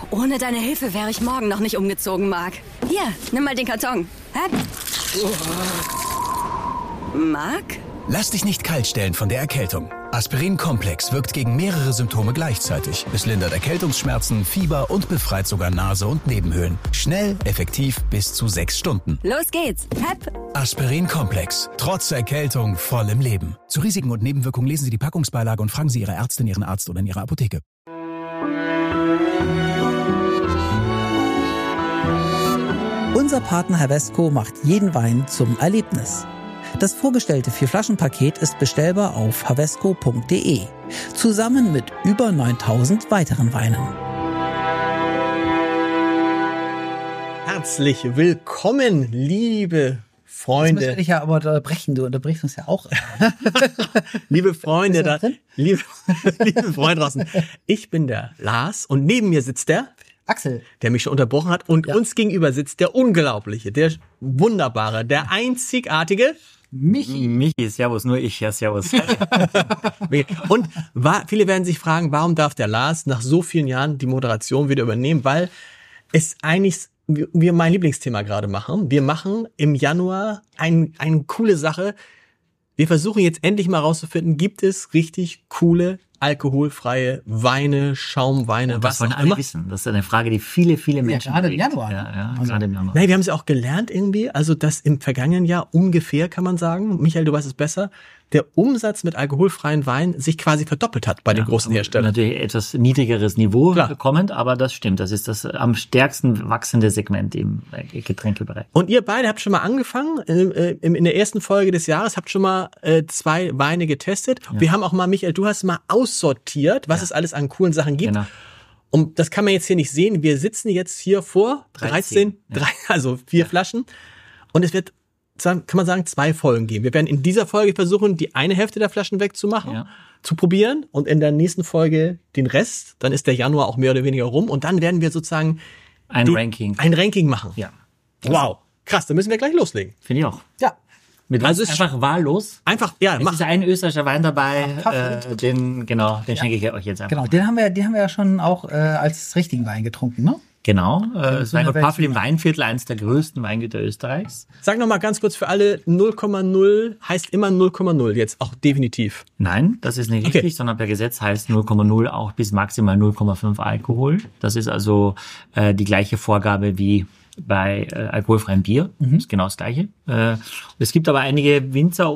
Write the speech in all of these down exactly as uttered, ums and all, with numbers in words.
Ohne deine Hilfe wäre ich morgen noch nicht umgezogen, Marc. Hier, nimm mal den Karton. Hä? Marc? Lass dich nicht kalt stellen von der Erkältung. Aspirin-Komplex wirkt gegen mehrere Symptome gleichzeitig. Es lindert Erkältungsschmerzen, Fieber und befreit sogar Nase und Nebenhöhlen. Schnell, effektiv, bis zu sechs Stunden. Los geht's. Hep. Aspirin-Komplex. Trotz Erkältung voll im Leben. Zu Risiken und Nebenwirkungen lesen Sie die Packungsbeilage und fragen Sie Ihre Ärztin, Ihren Arzt oder in Ihrer Apotheke. Unser Partner Havesco macht jeden Wein zum Erlebnis. Das vorgestellte Vier-Flaschen-Paket ist bestellbar auf havesco punkt de, zusammen mit über neuntausend weiteren Weinen. Herzlich willkommen, liebe Freunde. Jetzt müssen wir dich ja aber unterbrechen, du unterbrichst uns ja auch. Liebe Freunde, da, liebe, liebe Freunde draußen, ich bin der Lars und neben mir sitzt der Axel, der mich schon unterbrochen hat, und ja. uns gegenüber sitzt der Unglaubliche, der Wunderbare, der Einzigartige Michi. Michi, servus, nur ich, ja, servus. Und war, viele werden sich fragen, warum darf der Lars nach so vielen Jahren die Moderation wieder übernehmen? Weil es eigentlich, wir mein Lieblingsthema gerade machen. Wir machen im Januar ein, eine coole Sache. Wir versuchen jetzt endlich mal rauszufinden, gibt es richtig coole alkoholfreie Weine, Schaumweine, ja, was wollen auch alle immer. Wissen. Das ist eine Frage, die viele, viele Menschen ja, gerade bewegt. im Januar. Ja, ja, also, gerade im Januar. Nein, wir haben es ja auch gelernt irgendwie, also dass im vergangenen Jahr ungefähr, kann man sagen, Michael, du weißt es besser, der Umsatz mit alkoholfreien Wein sich quasi verdoppelt hat bei den ja, großen Herstellern. Natürlich etwas niedrigeres Niveau Klar. kommend, aber das stimmt. Das ist das am stärksten wachsende Segment im Getränkebereich. Und ihr beide habt schon mal angefangen, äh, in der ersten Folge des Jahres, habt schon mal äh, zwei Weine getestet. Ja. Wir haben auch mal, Michael, du hast mal aussortiert, was ja. es alles an coolen Sachen gibt. Genau. Und das kann man jetzt hier nicht sehen. Wir sitzen jetzt hier vor dreizehn, dreizehn ja. drei, also vier ja. Flaschen. Und es wird, kann man sagen, zwei Folgen geben. Wir werden in dieser Folge versuchen, die eine Hälfte der Flaschen wegzumachen, ja. zu probieren. Und in der nächsten Folge den Rest. Dann ist der Januar auch mehr oder weniger rum. Und dann werden wir sozusagen ein die, Ranking. Ein Ranking machen. Ja. Wow. Krass, dann müssen wir gleich loslegen. Finde ich auch. Ja. Mit also ist einfach wahllos. Einfach, ja, es mach. ist ein österreichischer Wein dabei, äh, den, genau, den ja. schenke ich euch jetzt einfach. Genau, den haben wir, den haben wir ja schon auch äh, als richtigen Wein getrunken, ne? Genau, äh, das Weingut Pfaffel im Weinviertel, eines der größten Weingüter Österreichs. Sag noch mal ganz kurz für alle, null Komma null heißt immer null Komma null, jetzt auch definitiv. Nein, das ist nicht okay. richtig, sondern per Gesetz heißt null Komma null auch bis maximal null Komma fünf Alkohol. Das ist also äh, die gleiche Vorgabe wie bei äh, alkoholfreiem Bier, mhm. das ist genau das Gleiche. Äh, es gibt aber einige Winzer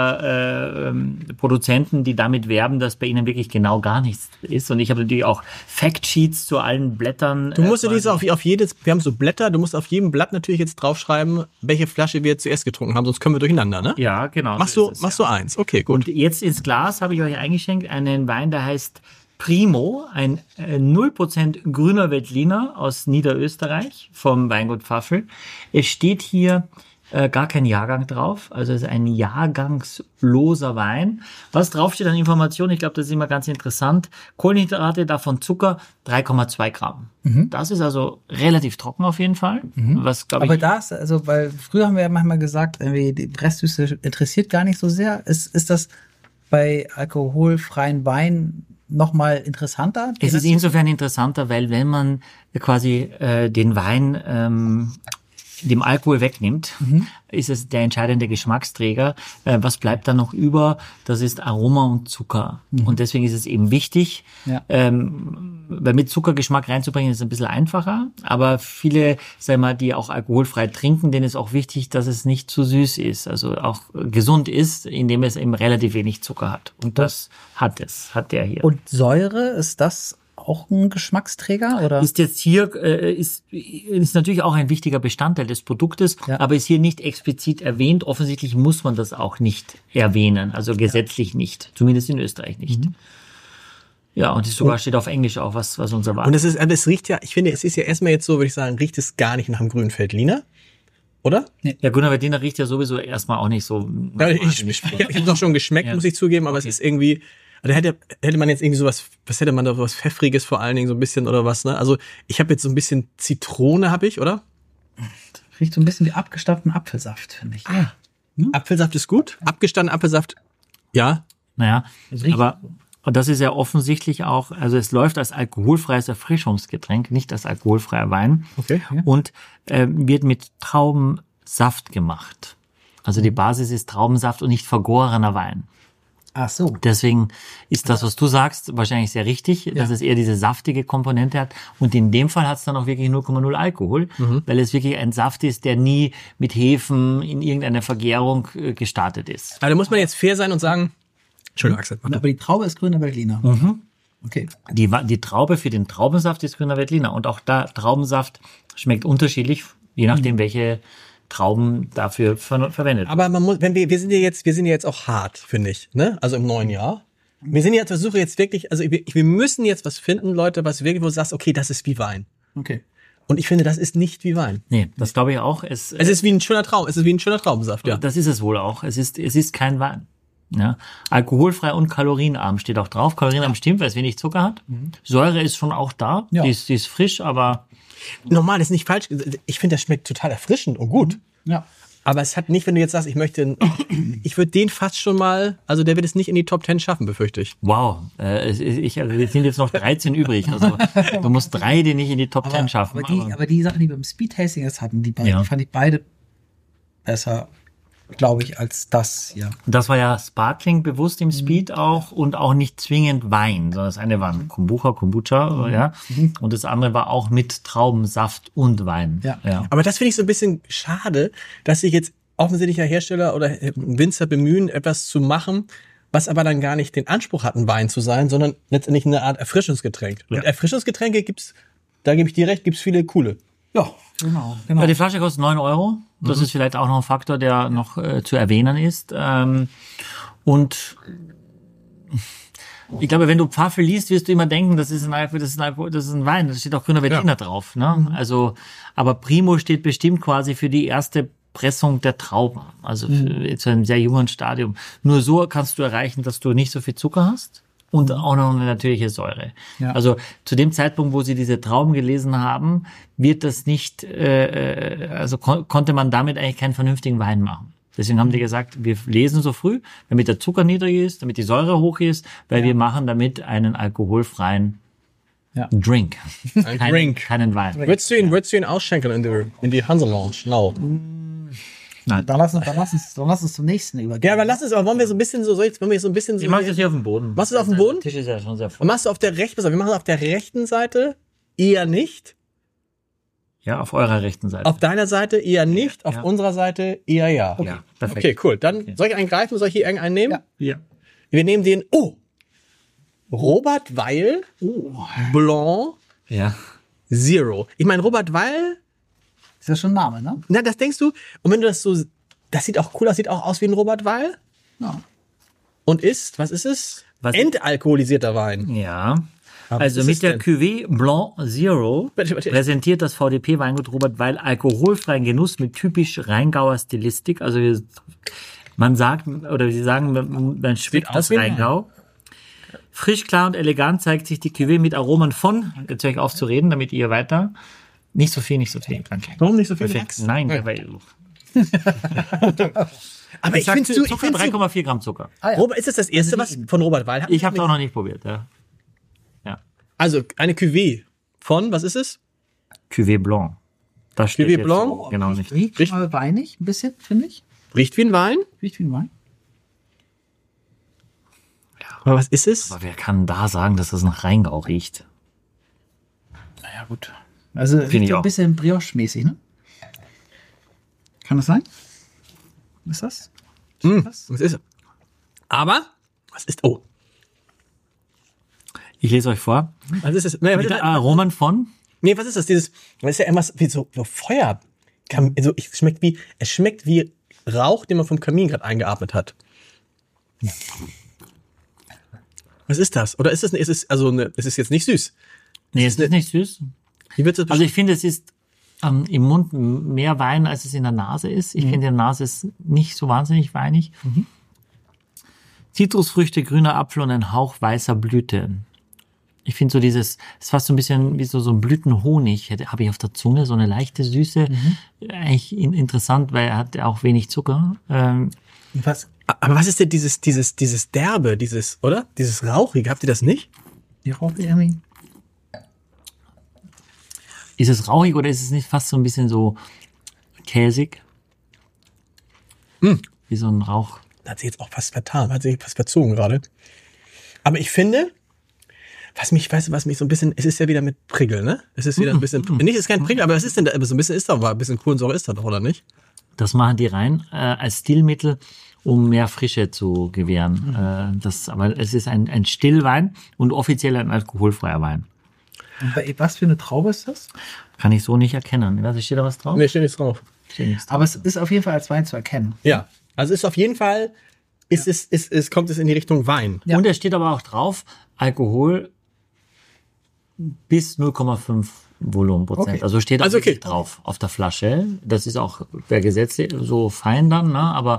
oder äh, Produzenten, die damit werben, dass bei ihnen wirklich genau gar nichts ist. Und ich habe natürlich auch Factsheets zu allen Blättern. Du musst äh, auf, auf jedes, wir haben so Blätter, du musst auf jedem Blatt natürlich jetzt draufschreiben, welche Flasche wir zuerst getrunken haben, sonst kommen wir durcheinander, ne? Ja, genau. Machst du, es, machst ja. du eins, okay, gut. Und jetzt ins Glas habe ich euch eingeschenkt einen Wein, der heißt Primo, ein äh, null Prozent grüner Veltliner aus Niederösterreich vom Weingut Pfaffel. Es steht hier äh, gar kein Jahrgang drauf, also es ist ein jahrgangsloser Wein. Was draufsteht an Informationen, ich glaube, das ist immer ganz interessant. Kohlenhydrate, davon Zucker, drei Komma zwei Gramm. Mhm. Das ist also relativ trocken auf jeden Fall. Mhm. Was, glaub Aber ich, das, also, weil früher haben wir ja manchmal gesagt, irgendwie die Restsüße interessiert gar nicht so sehr. Ist, ist das bei alkoholfreien Wein nochmal interessanter? Es ist insofern interessanter, weil wenn man quasi äh, den Wein ähm, dem Alkohol wegnimmt, mhm. ist es der entscheidende Geschmacksträger. Äh, was bleibt da noch über? Das ist Aroma und Zucker. Mhm. Und deswegen ist es eben wichtig, ja. ähm, weil mit Zuckergeschmack reinzubringen, ist ein bisschen einfacher. Aber viele, sagen wir mal, die auch alkoholfrei trinken, denen ist auch wichtig, dass es nicht zu süß ist. Also auch gesund ist, indem es eben relativ wenig Zucker hat. Und das hat es, hat der hier. Und Säure, ist das auch ein Geschmacksträger, oder? Ist jetzt hier, äh, ist, ist natürlich auch ein wichtiger Bestandteil des Produktes, ja. aber ist hier nicht explizit erwähnt. Offensichtlich muss man das auch nicht erwähnen, also gesetzlich ja. nicht, zumindest in Österreich nicht. Mhm. Ja, und es sogar steht auf Englisch auch, was, was uns erwartet. Und es ist, es riecht ja, ich finde, es ist ja erstmal jetzt so, würde ich sagen, riecht es gar nicht nach einem grünen Veltliner, oder? Ja, grüner Veltliner riecht ja sowieso erstmal auch nicht so. Ja, ich ich, ich, ich habe es auch schon geschmeckt, ja. muss ich zugeben, aber okay. es ist irgendwie, da hätte, hätte man jetzt irgendwie sowas, was hätte man da, was Pfeffriges vor allen Dingen so ein bisschen oder was, ne? Also ich habe jetzt so ein bisschen Zitrone, habe ich, oder? Riecht so ein bisschen wie abgestandenen Apfelsaft, finde ich. Ah. Hm? Apfelsaft ist gut, abgestandenen Apfelsaft, ja. Naja, aber Und das ist ja offensichtlich auch, also es läuft als alkoholfreies Erfrischungsgetränk, nicht als alkoholfreier Wein. Okay. Ja. Und äh, wird mit Traubensaft gemacht. Also die Basis ist Traubensaft und nicht vergorener Wein. Ach so. Deswegen ist das, was du sagst, wahrscheinlich sehr richtig, dass Ja. es eher diese saftige Komponente hat. Und in dem Fall hat es dann auch wirklich null Komma null Alkohol, mhm. weil es wirklich ein Saft ist, der nie mit Hefen in irgendeiner Vergärung äh, gestartet ist. Aber da muss man jetzt fair sein und sagen, Entschuldigung, Axel. Aber die Traube ist grüner Veltliner. Mhm. Okay. Die, die Traube für den Traubensaft ist grüner Veltliner. Und auch da, Traubensaft schmeckt unterschiedlich, je nachdem, mhm. welche Trauben dafür ver- verwendet. Aber man muss, wenn wir, wir sind ja jetzt, wir sind ja jetzt auch hart, finde ich, ne? Also im neuen Jahr. Wir sind jetzt, versuche jetzt wirklich, also wir, wir müssen jetzt was finden, Leute, was wirklich, wo du sagst, okay, das ist wie Wein. Okay. Und ich finde, das ist nicht wie Wein. Nee, das glaube ich auch. Es, Es ist wie ein schöner Traum, es ist wie ein schöner Traubensaft, ja. Das ist es wohl auch. Es ist, es ist kein Wein. Ja. Alkoholfrei und kalorienarm steht auch drauf. Kalorienarm ja. stimmt, weil es wenig Zucker hat. Mhm. Säure ist schon auch da. Ja. Die ist, die ist frisch, aber... Normal, das ist nicht falsch. Ich finde, das schmeckt total erfrischend und gut. Ja. Aber es hat nicht, wenn du jetzt sagst, ich möchte, ich würde den fast schon mal, also der wird es nicht in die Top Ten schaffen, befürchte ich. Wow, äh, ich, also es sind jetzt noch dreizehn übrig, also du musst drei, die nicht in die Top Ten schaffen. Aber die, aber, aber die Sachen, die wir beim Speed-Tasting jetzt hatten, die, beiden, Ja. die fand ich beide besser, glaube ich, als das hier. Das war ja Sparkling bewusst im Speed auch und auch nicht zwingend Wein, sondern das eine war Kombucha, Kombucha, ja, und das andere war auch mit Traubensaft und Wein. Ja. ja. Aber das finde ich so ein bisschen schade, dass sich jetzt offensichtlicher Hersteller oder Winzer bemühen, etwas zu machen, was aber dann gar nicht den Anspruch hat, ein Wein zu sein, sondern letztendlich eine Art Erfrischungsgetränk. Ja. Und Erfrischungsgetränke gibt's, da gebe ich dir recht, gibt's viele coole. Ja, genau. genau. Ja, die Flasche kostet neun Euro. Das mhm. ist vielleicht auch noch ein Faktor, der noch äh, zu erwähnen ist. Ähm, und ich glaube, wenn du Pfaffe liest, wirst du immer denken, das ist ein Alkohol, das ist ein Alkohol, das ist ein Wein. Da steht auch grüner Veltliner ja. drauf. Ne? Mhm. Also, aber Primo steht bestimmt quasi für die erste Pressung der Trauben. Also für, zu einem sehr jungen Stadium. Nur so kannst du erreichen, dass du nicht so viel Zucker hast. Und auch noch eine natürliche Säure. Ja. Also zu dem Zeitpunkt, wo sie diese Trauben gelesen haben, wird das nicht, äh, also kon- konnte man damit eigentlich keinen vernünftigen Wein machen. Deswegen haben die gesagt, wir lesen so früh, damit der Zucker niedrig ist, damit die Säure hoch ist, weil ja. wir machen damit einen alkoholfreien ja. Drink. Ein Kein, Drink. Keinen Wein. Würdest du ihn, würdest du ihn ausschenken in die, in die Hansa Lounge? No. Nein. Dann lass uns, dann lass uns, dann lass uns zum nächsten übergehen. Ja, aber lass es, aber wollen wir so ein bisschen so, soll ich, wollen wir so ein bisschen so. Ich mach das hier auf dem Boden. Machst du es auf dem Boden? Der Tisch ist ja schon sehr voll. Und machst du auf der rechten Seite, wir machen es auf der rechten Seite eher nicht. Ja, auf eurer rechten Seite. Auf deiner Seite eher nicht, auf Ja. unserer Seite eher ja. Ja, perfekt. Okay, cool. Dann soll ich einen greifen, soll ich hier irgendeinen nehmen? Ja. Ja. Wir nehmen den, oh, Robert Weil Blanc Ja. Zero. Ich meine, Robert Weil, Ist ja schon ein Name, ne? na, das denkst du, und wenn du das so, das sieht auch cool aus, sieht auch aus wie ein Robert Weil Ja. und ist, was ist es? Was- Entalkoholisierter Wein. Ja. Aber Also was mit ist der denn? Cuvée Blanc Zero Warte, warte. präsentiert das V D P-Weingut Robert Weil alkoholfreien Genuss mit typisch Rheingauer Stilistik. Also wir- man sagt, oder sie sagen, man, man schmeckt aus das wie ein Rheingau. Frisch, klar und elegant zeigt sich die Cuvée mit Aromen von, jetzt höre ich auf zu reden, damit ihr weiter, nicht so viel, nicht so viel, danke. Warum nicht so viel Perfekt. Lachs? Nein, Ja. weil Aber ich finde, du, ich Zucker, finde, drei Komma vier Gramm Zucker. Ah, ja. Robert, ist das das erste, was von Robert Weil? Ich habe es auch noch nicht probiert. Ja. Ja. Also eine Cuvée von, was ist es? Cuvée Blanc. Das steht Cuvée jetzt Blanc? Genau nicht. Riecht Riecht- mal weinig, ein bisschen, finde ich. Riecht wie ein Wein. Riecht wie ein Wein. Aber was ist es? Aber wer kann da sagen, dass das nach Rheingau riecht? Naja, gut. Also ich riecht so auch. ein bisschen Brioche-mäßig, ne? Kann das sein? Was ist das? Hm, was ist es? Aber, was ist, oh, Ich lese euch vor. was ist es? Nee, was Mit ist, Aromen von nee, was ist das? Dieses, das ist ja irgendwas wie so, so Feuer. Kam, also, es schmeckt wie, es schmeckt wie Rauch, den man vom Kamin gerade eingeatmet hat. Was ist das? Oder ist es, ist es, also, eine, es ist jetzt nicht süß. Nee, es ist nicht süß. Wie wird das Also ich finde, es ist ähm, im Mund mehr Wein, als es in der Nase ist. Ich Mhm. finde, die Nase ist nicht so wahnsinnig weinig. Zitrusfrüchte, grüner Apfel und ein Hauch weißer Blüte. Ich finde so dieses, es ist fast so ein bisschen wie so, so ein Blütenhonig, habe ich auf der Zunge, so eine leichte Süße. Eigentlich in, interessant, weil er hat auch wenig Zucker. Ähm, Was, Aber was ist denn dieses, dieses, dieses Derbe, dieses, oder? Dieses Rauchige, habt ihr das nicht? Die Rauchige irgendwie. Ist es rauchig oder ist es nicht fast so ein bisschen so käsig? Hm. Wie so ein Rauch. Hat sich jetzt auch fast vertan, hat sich fast verzogen gerade. Aber ich finde, was mich, weißt du, was mich so ein bisschen, es ist ja wieder mit Prickel, ne? Es ist wieder ein bisschen, nicht, es ist kein Prickel, aber es ist denn da, aber so ein bisschen ist da, ein bisschen Kohlensäure ist da doch, oder nicht? Das machen die rein äh, als Stilmittel, um mehr Frische zu gewähren. Mhm. Äh, das, aber es ist ein, ein Stillwein und offiziell ein alkoholfreier Wein. Und bei, was für eine Traube ist das? Kann ich so nicht erkennen. Was, steht da was drauf? Nee, steht nichts drauf. Steht nichts drauf. Aber es ist auf jeden Fall als Wein zu erkennen. Ja, also ist auf jeden Fall, ist, ja. ist, ist, ist, kommt es in die Richtung Wein. Ja. Und es steht aber auch drauf, Alkohol bis null Komma fünf Volumenprozent. Okay. Also steht auch also okay. drauf auf der Flasche. Das ist auch per Gesetz so fein dann, ne? Aber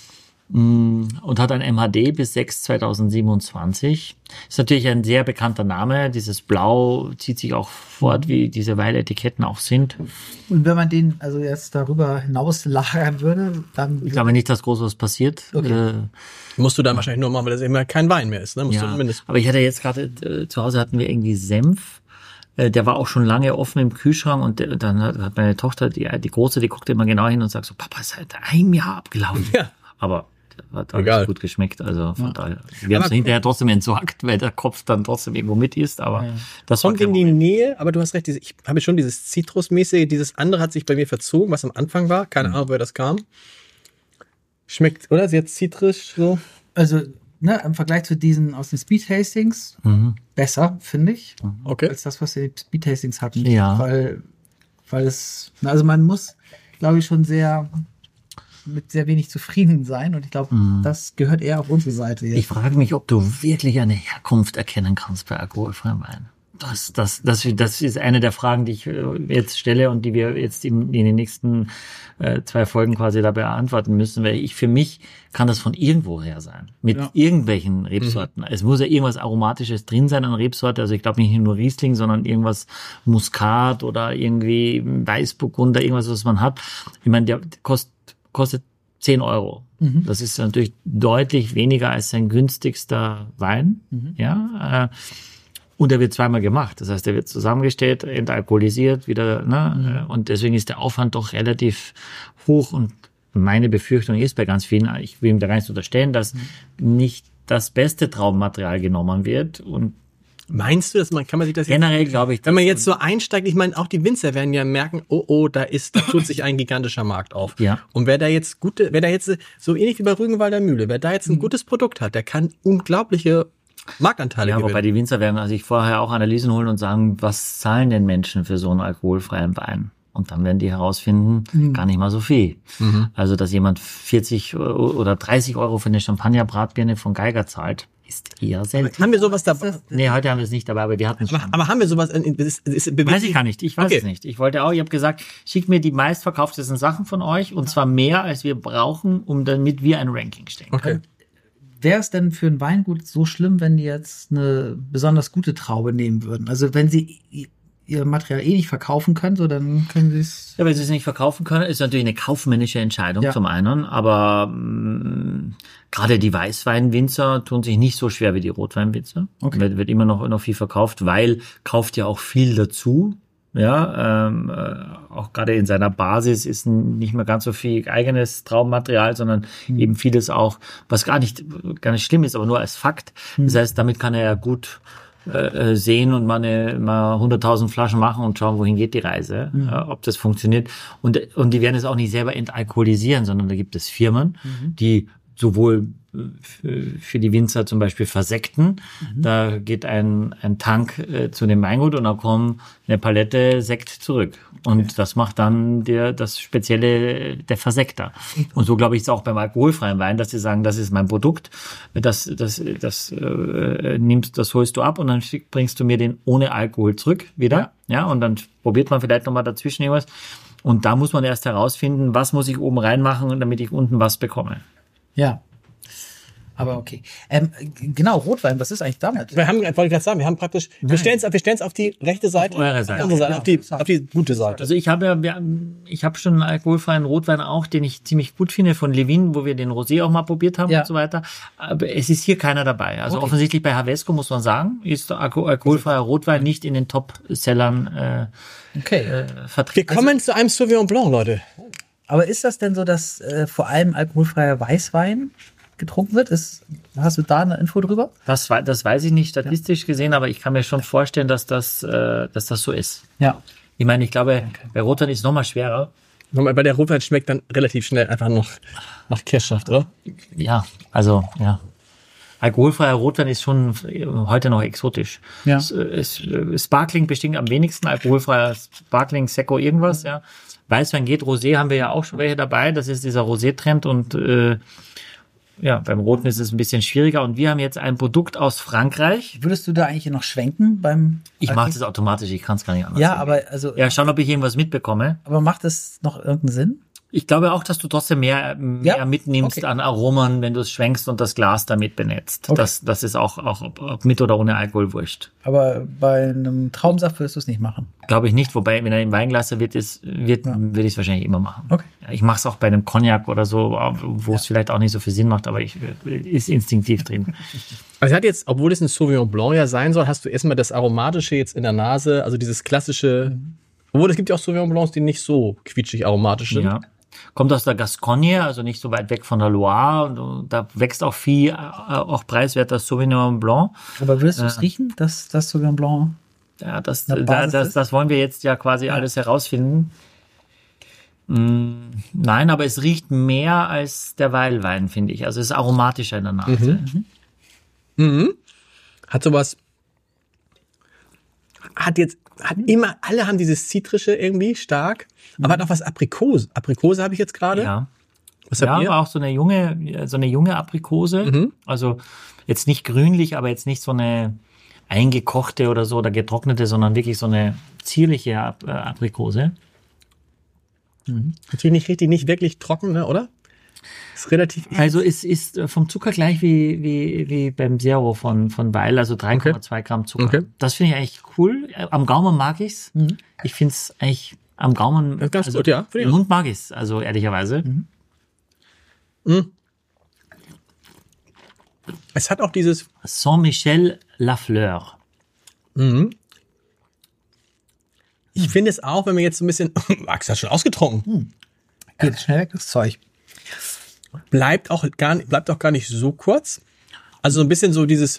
mh, und hat ein M H D bis sechs zweitausendsiebenundzwanzig. Ist natürlich ein sehr bekannter Name. Dieses Blau zieht sich auch fort, wie diese Weinetiketten auch sind. Und wenn man den also jetzt darüber hinaus lagern würde, dann... Ich glaube nicht, dass groß was passiert. Okay. Äh, Musst du dann wahrscheinlich nur machen, weil das eben kein Wein mehr ist, ne? Musst ja, du zumindest. aber ich hatte jetzt gerade, äh, zu Hause hatten wir irgendwie Senf. Äh, der war auch schon lange offen im Kühlschrank und der, dann hat, hat meine Tochter, die, die Große, die guckte immer genau hin und sagt so, Papa, ist seit einem Jahr abgelaufen. Ja. Aber hat alles Egal. gut geschmeckt. Also von Ja. daher. Wir haben es hinterher trotzdem entsorgt, weil der Kopf dann trotzdem irgendwo mit ist. Aber Ja. das war Kommt kein in die Problem. Nähe, aber du hast recht, diese, ich habe schon dieses Zitrusmäßige, dieses andere hat sich bei mir verzogen, was am Anfang war. Keine Ahnung, woher das kam. Schmeckt, oder? Sehr zitrisch, so. Also, ne, im Vergleich zu diesen aus den Speed-Tastings Mhm. besser, finde ich, Okay. als das, was wir die Speed-Tastings hatten. Ja. Weil, weil es, also man muss, glaube ich, schon sehr mit sehr wenig zufrieden sein und ich glaube, das gehört eher auf unsere Seite jetzt. Ich frage mich, ob du wirklich eine Herkunft erkennen kannst bei alkoholfreiem Wein. Das, das, das, das ist eine der Fragen, die ich jetzt stelle und die wir jetzt in, in den nächsten äh, zwei Folgen quasi da beantworten müssen, weil ich für mich kann das von irgendwoher sein. Mit Ja. irgendwelchen Rebsorten. Mhm. Es muss ja irgendwas Aromatisches drin sein an Rebsorte. Also ich glaube nicht nur Riesling, sondern irgendwas Muskat oder irgendwie Weißburgunder, irgendwas, was man hat. Ich meine, der kostet, kostet zehn Euro. Mhm. Das ist natürlich deutlich weniger als sein günstigster Wein. Mhm. Ja, äh, und der wird zweimal gemacht. Das heißt, der wird zusammengestellt, entalkoholisiert, wieder, ne? Mhm. Und deswegen ist der Aufwand doch relativ hoch. Und meine Befürchtung ist bei ganz vielen, ich will ihm da gar nicht unterstellen, dass mhm. nicht das beste Traubenmaterial genommen wird. Und meinst du, dass man, kann man sich das jetzt, generell glaube ich, wenn man jetzt so einsteigt, ich meine, auch die Winzer werden ja merken, oh, oh, da ist, da tut sich ein gigantischer Markt auf. Ja. Und wer da jetzt gute, wer da jetzt, so ähnlich wie bei Rügenwalder Mühle, wer da jetzt ein mhm. gutes Produkt hat, der kann unglaubliche Marktanteile ja, gewinnen. wobei die Winzer werden also ich vorher auch Analysen holen und sagen, was zahlen denn Menschen für so einen alkoholfreien Wein? Und dann werden die herausfinden, mhm. gar nicht mal so viel. Mhm. Also, dass jemand vierzig oder dreißig Euro für eine Champagner-Bratbirne von Geiger zahlt, ist eher selten. Haben wir sowas dabei? Nee, heute haben wir es nicht dabei, aber wir hatten es aber, aber haben wir sowas? Ist, ist, ist, weiß ich gar nicht. Ich weiß okay. es nicht. Ich wollte auch, ich habe gesagt, schickt mir die meistverkauftesten Sachen von euch und zwar mehr, als wir brauchen, um damit wir ein Ranking stellen können. Okay. Wäre es denn für ein Weingut so schlimm, wenn die jetzt eine besonders gute Traube nehmen würden? Also wenn sie ihr Material eh nicht verkaufen können, so dann können sie es... Ja, wenn sie es nicht verkaufen können, ist natürlich eine kaufmännische Entscheidung ja. zum einen, aber mh, gerade die Weißweinwinzer tun sich nicht so schwer wie die Rotweinwinzer. Okay. Wird, wird immer noch, noch viel verkauft, weil kauft ja auch viel dazu. Ja, ähm, äh, auch gerade in seiner Basis ist nicht mehr ganz so viel eigenes Traubenmaterial, sondern mhm. eben vieles auch, was gar nicht gar nicht schlimm ist, aber nur als Fakt. Mhm. Das heißt, damit kann er ja gut äh, sehen und mal, eine, mal hunderttausend Flaschen machen und schauen, wohin geht die Reise, mhm. äh, ob das funktioniert. Und und die werden es auch nicht selber entalkoholisieren, sondern da gibt es Firmen, mhm. die sowohl für die Winzer zum Beispiel versekten. Mhm. Da geht ein, ein Tank äh, zu dem Weingut und da kommt eine Palette Sekt zurück. Und okay. das macht dann der, das Spezielle, der Versekter. Und so glaube ich es auch beim alkoholfreien Wein, dass sie sagen, das ist mein Produkt, das, das, das, äh, nimmst, das holst du ab und dann bringst du mir den ohne Alkohol zurück wieder. Ja, ja und dann probiert man vielleicht nochmal dazwischen irgendwas. Und da muss man erst herausfinden, was muss ich oben reinmachen, damit ich unten was bekomme. Ja. Aber okay. Ähm, genau, Rotwein, was ist eigentlich damit? Wir haben, wollte ich gerade sagen, wir haben praktisch, Nein. wir stellen es wir stellen's auf die rechte Seite. Auf eure Seite. Auf, unsere Seite, ja, auf, die, auf die gute Seite. Also ich habe ja, ich habe schon einen alkoholfreien Rotwein auch, den ich ziemlich gut finde, von Levin, wo wir den Rosé auch mal probiert haben ja. und so weiter. Aber es ist hier keiner dabei. Also okay. offensichtlich bei Havesco, muss man sagen, ist der alkoholfreier Rotwein nicht in den Top-Sellern äh, okay. äh, vertreten. Wir kommen also, zu einem Sauvignon Blanc, Leute. Aber ist das denn so, dass äh, vor allem alkoholfreier Weißwein getrunken wird? Ist, hast du da eine Info drüber? Das, das weiß ich nicht statistisch ja. gesehen, aber ich kann mir schon vorstellen, dass das, äh, dass das so ist. Ja. Ich meine, ich glaube, okay. bei Rotwein ist es nochmal schwerer. Bei der Rotwein schmeckt dann relativ schnell einfach noch nach Kirschsaft, oder? Ja, also, ja. Alkoholfreier Rotwein ist schon heute noch exotisch. Ja. Es, es, Sparkling bestimmt am wenigsten, alkoholfreier Sparkling, Secco, irgendwas, ja. Weißwein geht, Rosé haben wir ja auch schon welche dabei, das ist dieser Rosé-Trend und äh, ja, beim Roten ist es ein bisschen schwieriger und wir haben jetzt ein Produkt aus Frankreich. Würdest du da eigentlich noch schwenken beim... Ich mache das automatisch, ich kann es gar nicht anders. Ja, sagen. aber also... Ja, schauen, ob ich irgendwas mitbekomme. Aber macht das noch irgendeinen Sinn? Ich glaube auch, dass du trotzdem mehr, mehr ja? mitnimmst okay. an Aromen, wenn du es schwenkst und das Glas damit benetzt. Okay. Das, das ist auch, auch ob mit oder ohne Alkohol wurscht. Aber bei einem Traubensaft würdest du es nicht machen? Glaube ich nicht, wobei, wenn er im Weinglas wird, ist, wird, ja. würde ich es wahrscheinlich immer machen. Okay. Ich mache es auch bei einem Cognac oder so, wo ja. es vielleicht auch nicht so viel Sinn macht, aber ich, ist instinktiv drin. Also hat jetzt, obwohl es ein Sauvignon Blanc ja sein soll, hast du erstmal das Aromatische jetzt in der Nase, also dieses klassische, mhm. obwohl es gibt ja auch Sauvignon Blancs, die nicht so quietschig aromatisch sind. Ja. Kommt aus der Gascogne, also nicht so weit weg von der Loire. Und da wächst auch viel, auch preiswerter Sauvignon Blanc. Aber würdest du es äh, riechen, dass das Sauvignon Blanc? Ja, das, da, das, das wollen wir jetzt ja quasi ja. alles herausfinden. Mm, nein, aber es riecht mehr als der Weilwein, finde ich. Also es ist aromatischer in der Nase. Mhm. Mhm. Mhm. Hat sowas, hat jetzt, hat immer, alle haben dieses Zitrische irgendwie stark, mhm. aber hat auch was Aprikose. Aprikose habe ich jetzt gerade. Ja. Was habt ja, ihr? aber auch so eine junge, so eine junge Aprikose. Mhm. Also jetzt nicht grünlich, aber jetzt nicht so eine eingekochte oder so oder getrocknete, sondern wirklich so eine zierliche Ap- äh, Aprikose. Mhm. Natürlich nicht richtig, nicht wirklich trocken, ne, oder? Ist relativ. Also es ist vom Zucker gleich wie wie wie beim Zero von von Weil, also drei Komma zwei okay. Gramm Zucker. Okay. Das finde ich eigentlich cool. Am Gaumen mag ich's. Mhm. Ich finde es eigentlich am Gaumen. Das ist ganz also, gut, ja. Im Mund mag ich's, also ehrlicherweise. Mhm. Mhm. Es hat auch dieses Saint-Michel Lafleur. Mhm. Ich finde es auch, wenn wir jetzt so ein bisschen, Max hat schon ausgetrunken. Mhm. Geht schnell weg, das Zeug. Bleibt auch gar nicht, bleibt auch gar nicht so kurz. Also so ein bisschen so dieses,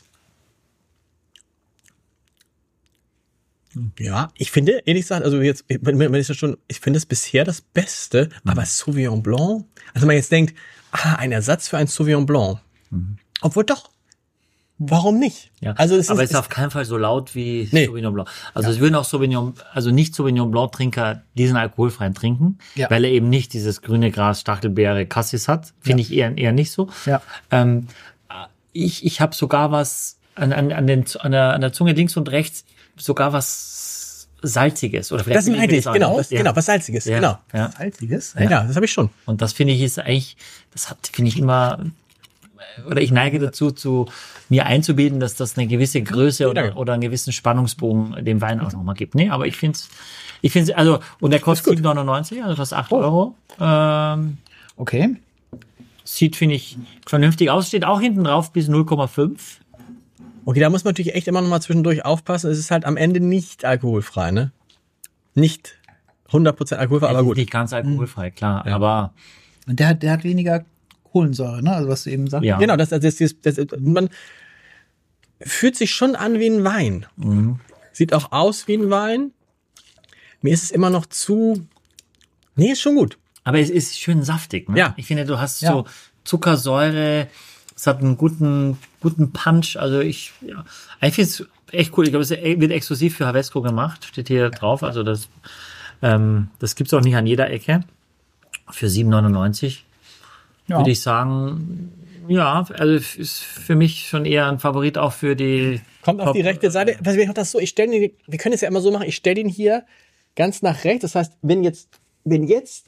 ja, ich finde, ehrlich gesagt, also jetzt, wenn, wenn ich das schon, ich finde es bisher das Beste, mhm. aber Sauvignon Blanc, also wenn man jetzt denkt, ah, ein Ersatz für ein Sauvignon Blanc. Mhm. Obwohl doch, warum nicht? Ja. Also es aber ist, es ist auf keinen Fall so laut wie nee. Sauvignon Blanc. Also ja. es würden auch Sauvignon, also nicht Sauvignon Blanc Trinker diesen alkoholfreien trinken, ja. weil er eben nicht dieses grüne Gras, Stachelbeere, Cassis hat. Finde ja. ich eher eher nicht so. Ja. Ähm, ich ich habe sogar was an an an, den, an, der, an der Zunge links und rechts sogar was Salziges oder vielleicht. Das meine ich, genau, was, ja. genau, was Salziges, ja. genau. Ja. Salziges? Ja, ja das habe ich schon. Und das finde ich ist eigentlich, das hat finde ich immer. Oder ich neige dazu, zu mir einzubilden, dass das eine gewisse Größe oder, oder einen gewissen Spannungsbogen dem Wein auch nochmal gibt. Nee, aber ich finde es, ich finde also, und der kostet sieben neunundneunzig, also fast acht Euro. Ähm, okay. Sieht, finde ich, vernünftig aus. Steht auch hinten drauf bis null Komma fünf. Okay, da muss man natürlich echt immer noch mal zwischendurch aufpassen. Es ist halt am Ende nicht alkoholfrei, ne? Nicht hundert Prozent alkoholfrei, aber gut. Nicht ganz alkoholfrei, klar, ja. aber. Und der hat, der hat weniger Kohlensäure, ne? Also was du eben sagst. Ja. Genau, das, das, das, das, das, man fühlt sich schon an wie ein Wein. Mhm. Sieht auch aus wie ein Wein. Mir ist es immer noch zu. Nee, ist schon gut. Aber es ist schön saftig, ne? Ja. Ich finde, du hast ja. so Zuckersäure, es hat einen guten, guten Punch. Also ich, ja, ich finde es echt cool. Ich glaube, es wird exklusiv für Havesco gemacht. Steht hier drauf. Also das, ähm, das gibt's auch nicht an jeder Ecke. Für sieben neunundneunzig. Ja. Würde ich sagen, ja, also ist für mich schon eher ein Favorit auch für die. Kommt auf Top- die rechte Seite. Was wir das so, ich stelle wir können es ja immer so machen, ich stelle ihn hier ganz nach rechts. Das heißt, wenn jetzt, wenn jetzt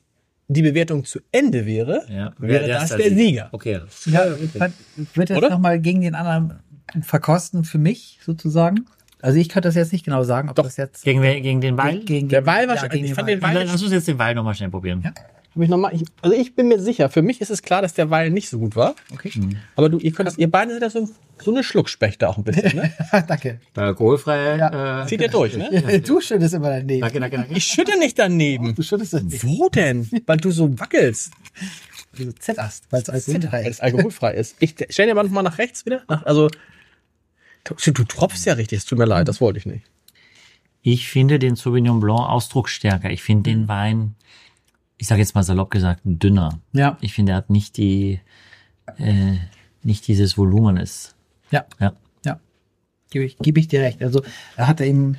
die Bewertung zu Ende wäre, Ja. wäre Wer das ist der Sieger. Okay. Ja, ich würde jetzt Oder? nochmal gegen den anderen verkosten für mich sozusagen. Also ich könnte das jetzt nicht genau sagen, ob Doch. das jetzt Gegen, wer- gegen den Wein? gegen Der Wein war ja, schon- gegen ich den fand Wein. den Wein- Lass uns jetzt den Wein nochmal schnell probieren. Ja. Hab ich noch mal, ich, also ich bin mir sicher, für mich ist es klar, dass der Wein nicht so gut war. Okay. Aber du, ihr könnt das, ihr beide seid ja so, so eine Schluckspechte auch ein bisschen, ne? Danke. Der alkoholfreie. Ja. Äh, Zieht ihr durch, ne? Du schüttest immer daneben. danke, danke, danke. Ich schütte nicht daneben. Du schüttest daneben. Wo denn? Weil du so wackelst, Du zitterst, weil es alkoholfrei weil ist. es alkoholfrei ist. Ich stell dir mal noch mal nach rechts wieder. Nach, also, du, du tropfst ja richtig, es tut mir leid, das wollte ich nicht. Ich finde den Sauvignon Blanc ausdrucksstärker. Ich finde den Wein, ich sage jetzt mal salopp gesagt, dünner. Ja. Ich finde, er hat nicht die, äh, nicht dieses Volumen ist. Ja. Ja. Ja. Gebe ich, gebe ich dir recht. Also er hatte eben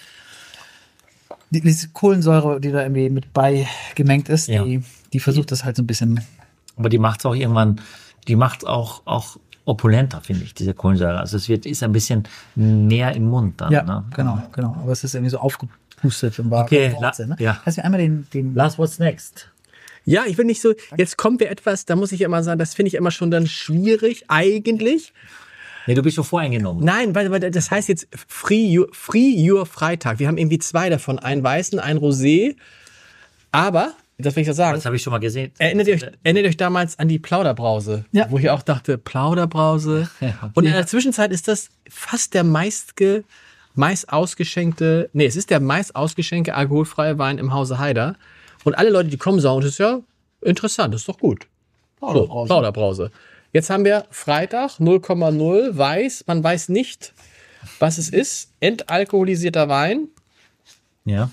die, diese Kohlensäure, die da irgendwie mit beigemengt ist, Ja. die, die versucht das halt so ein bisschen. Aber die macht es auch irgendwann, die macht es auch, auch opulenter, finde ich, diese Kohlensäure. Also es wird, ist ein bisschen mehr im Mund dann. Ja, Ne? genau, genau. Aber es ist irgendwie so aufgepustet und war Okay, Wurzel, la- ne? ja. Kannst du mir einmal den, den Last, what's next? Ja, ich will nicht so, jetzt kommen wir etwas, da muss ich immer sagen, das finde ich immer schon dann schwierig, eigentlich. Nee, du bist schon voreingenommen. Nein, weil, weil das heißt jetzt Free Your, Free Your Freitag. Wir haben irgendwie zwei davon, einen weißen, einen Rosé. Aber, das will ich ja sagen, Das habe ich schon mal gesehen. erinnert ihr euch, erinnert ihr euch damals an die Plauderbrause? Ja. Wo ich auch dachte, Plauderbrause. Und in der Zwischenzeit ist das fast der meistge, meist ausgeschenkte, nee, es ist der meist ausgeschenkte alkoholfreie Wein im Hause Haider. Und alle Leute, die kommen, sagen, das ist ja interessant, das ist doch gut. So, Plauderbrause. Jetzt haben wir Freitag, null Komma null, weiß. Man weiß nicht, was es ist. Entalkoholisierter Wein. Ja.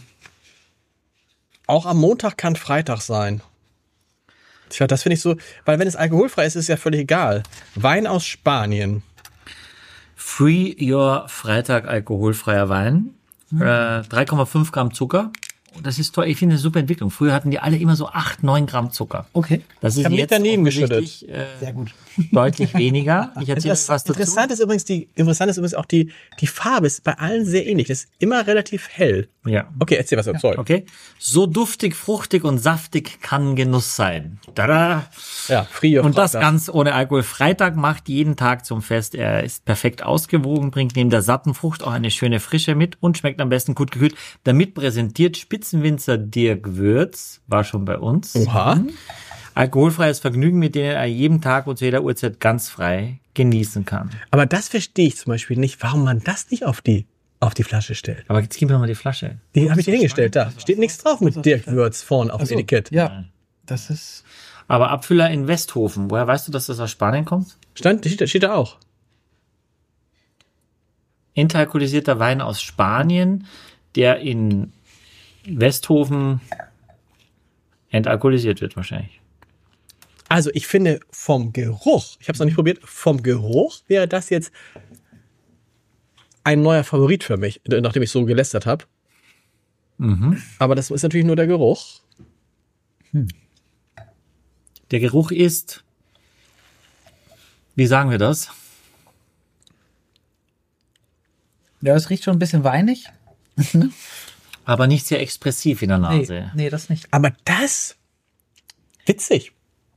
Auch am Montag kann Freitag sein. Tja, das finde ich so, weil wenn es alkoholfrei ist, ist es ja völlig egal. Wein aus Spanien. Free Your Freitag alkoholfreier Wein. Äh, drei Komma fünf Gramm Zucker. Das ist toll. Ich finde eine super Entwicklung. Früher hatten die alle immer so acht, neun Gramm Zucker. Okay. Das ist hab mich jetzt daneben offensichtlich, Äh, Sehr gut. deutlich weniger. Ich erzähle euch was dazu. Interessant ist übrigens die, interessant ist übrigens auch die, die Farbe ist bei allen sehr ähnlich. Das ist immer relativ hell. Ja. Okay, erzähl was dazu. Okay. So duftig, fruchtig und saftig kann Genuss sein. Tada! Ja, Free Your Und das Freitag. ganz ohne Alkohol. Freitag macht jeden Tag zum Fest. Er ist perfekt ausgewogen, bringt neben der satten Frucht auch eine schöne Frische mit und schmeckt am besten gut gekühlt. Damit präsentiert Spitzenwinzer Dirk Würz, war schon bei uns. Oha. Alkoholfreies Vergnügen, mit dem er jeden Tag und zu jeder Uhrzeit ganz frei genießen kann. Aber das verstehe ich zum Beispiel nicht, warum man das nicht auf die, auf die Flasche stellt. Aber jetzt gib mir noch mal die Flasche. Die habe ich dir hingestellt, da. Steht nichts drauf mit Dirk Würz vorne auf dem Etikett. Ja. Das ist. Aber Abfüller in Westhofen. Woher weißt du, dass das aus Spanien kommt? Stand, steht, steht da auch. Entalkoholisierter Wein aus Spanien, der in Westhofen entalkoholisiert wird wahrscheinlich. Also ich finde vom Geruch, ich habe es noch nicht probiert, vom Geruch wäre das jetzt ein neuer Favorit für mich, nachdem ich so gelästert habe. Mhm. Aber das ist natürlich nur der Geruch. Der Geruch ist, wie sagen wir das? Ja, es riecht schon ein bisschen weinig. Aber nicht sehr expressiv in der Nee, Nase. nee, das nicht. Aber das, witzig.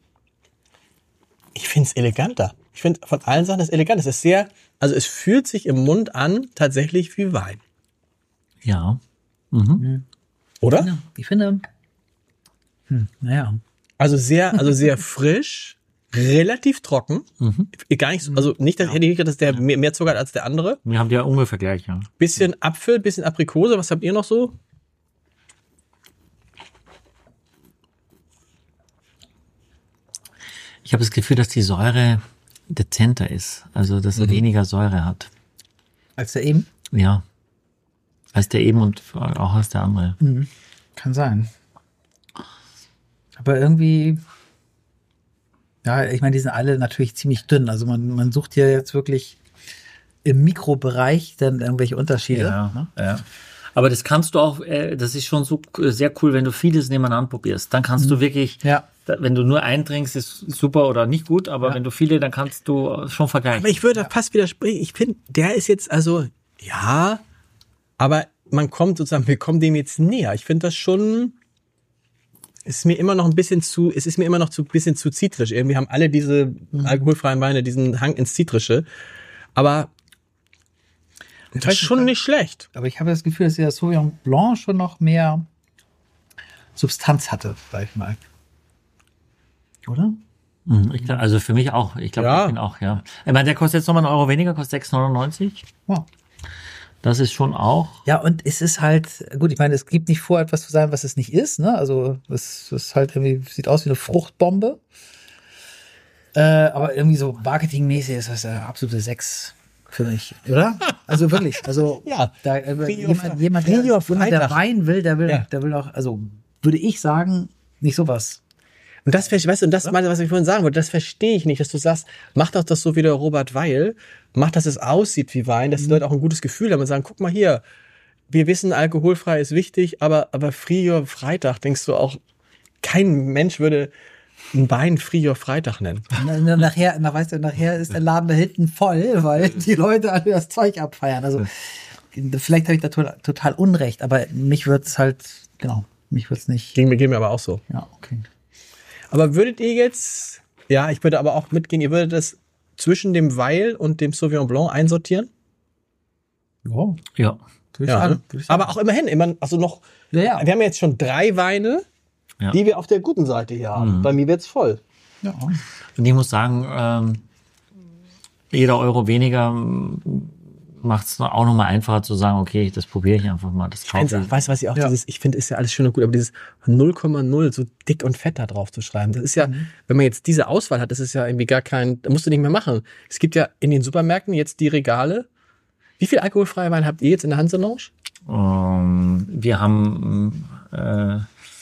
Ich finde es eleganter. Ich finde von allen Sachen das elegant. Es ist sehr, also es fühlt sich im Mund an, tatsächlich wie Wein. Ja. Oder? Ja, ich finde. Hm, naja. Also sehr, also sehr frisch, relativ trocken. Gar nicht so, also nicht, dass, hätte ich nicht, dass der mehr, mehr Zucker hat als der andere. Wir haben ja ungefähr gleich, ja. Bisschen Apfel, bisschen Aprikose. Was habt ihr noch so? Ich habe das Gefühl, dass die Säure dezenter ist. Also, dass er weniger Säure hat. Als der eben. Ja. Als der eben und auch als der andere. Kann sein. Aber irgendwie. Ja, ich meine, die sind alle natürlich ziemlich dünn. Also man, man sucht hier jetzt wirklich im Mikrobereich dann irgendwelche Unterschiede. Ne? ja. Aber das kannst du auch, äh, das ist schon so äh, sehr cool, wenn du vieles nebeneinander probierst. Dann kannst du wirklich, Ja. da, wenn du nur eintrinkst, ist super oder nicht gut, aber Ja. wenn du viele, dann kannst du schon vergleichen. Aber ich würde fast widersprechen. Ich finde, der ist jetzt also, ja, aber man kommt sozusagen, wir kommen dem jetzt näher. Ich finde das schon, Es ist mir immer noch ein bisschen zu, es ist mir immer noch zu bisschen zu zitrisch. Irgendwie haben alle diese mhm. alkoholfreien Weine diesen Hang ins Zitrische. Aber das ist schon nicht schlecht. Aber ich habe das Gefühl, dass der Sauvignon Blanc schon noch mehr Substanz hatte, sag ich mal. Oder? Ich glaub, also für mich auch. Ich glaube, ja. ich bin auch, ja. Ich meine, der kostet jetzt nochmal einen Euro weniger, kostet sechs neunundneunzig. Ja. Das ist schon auch. Ja, und es ist halt, gut, ich meine, es gibt nicht vor, etwas zu sein, was es nicht ist, ne? Also, es ist halt irgendwie, sieht aus wie eine Fruchtbombe. Äh, aber irgendwie so marketingmäßig ist das eine absolute Sechs für mich, oder? Also wirklich, also, ja. Da, äh, jemand, jemand, der, jemand, der Wein will, der will, ja. der will auch, also, würde ich sagen, nicht sowas. Und das, weißt du, und das, was ich vorhin sagen wollte, das verstehe ich nicht, dass du sagst, mach doch das so wie der Robert Weil, mach, dass es aussieht wie Wein, dass die Leute auch ein gutes Gefühl haben und sagen, guck mal hier, wir wissen, alkoholfrei ist wichtig, aber, aber Frior Freitag, denkst du auch, kein Mensch würde einen Wein Frior Freitag nennen. Na, nachher, na, weißt du, nachher ist der Laden da hinten voll, weil die Leute alle das Zeug abfeiern. Also, vielleicht habe ich da total, total Unrecht, aber mich wird's halt, genau, mich wird's nicht. Ging mir, ging mir aber auch so. Ja, okay. Aber würdet ihr jetzt, ja, ich würde aber auch mitgehen, ihr würdet das zwischen dem Weil und dem Sauvignon Blanc einsortieren? Ja. Ja. ja ne? Aber auch immerhin, immer, also noch, ja, ja. wir haben jetzt schon drei Weine, ja. die wir auf der guten Seite hier haben. Mhm. Bei mir wird's voll. Ja. Und ich muss sagen, ähm, jeder Euro weniger macht es auch nochmal einfacher zu sagen, okay, das probiere ich einfach mal. Das kaufe ich. Weißt du, was ich auch ja. dieses, ich finde, ist ja alles schön und gut, aber dieses null Komma null so dick und fett da drauf zu schreiben, das ist ja, mhm. wenn man jetzt diese Auswahl hat, das ist ja irgendwie gar kein, da musst du nicht mehr machen. Es gibt ja in den Supermärkten jetzt die Regale. Wie viel alkoholfreie Wein habt ihr jetzt in der Hanselounge? Um, wir haben äh,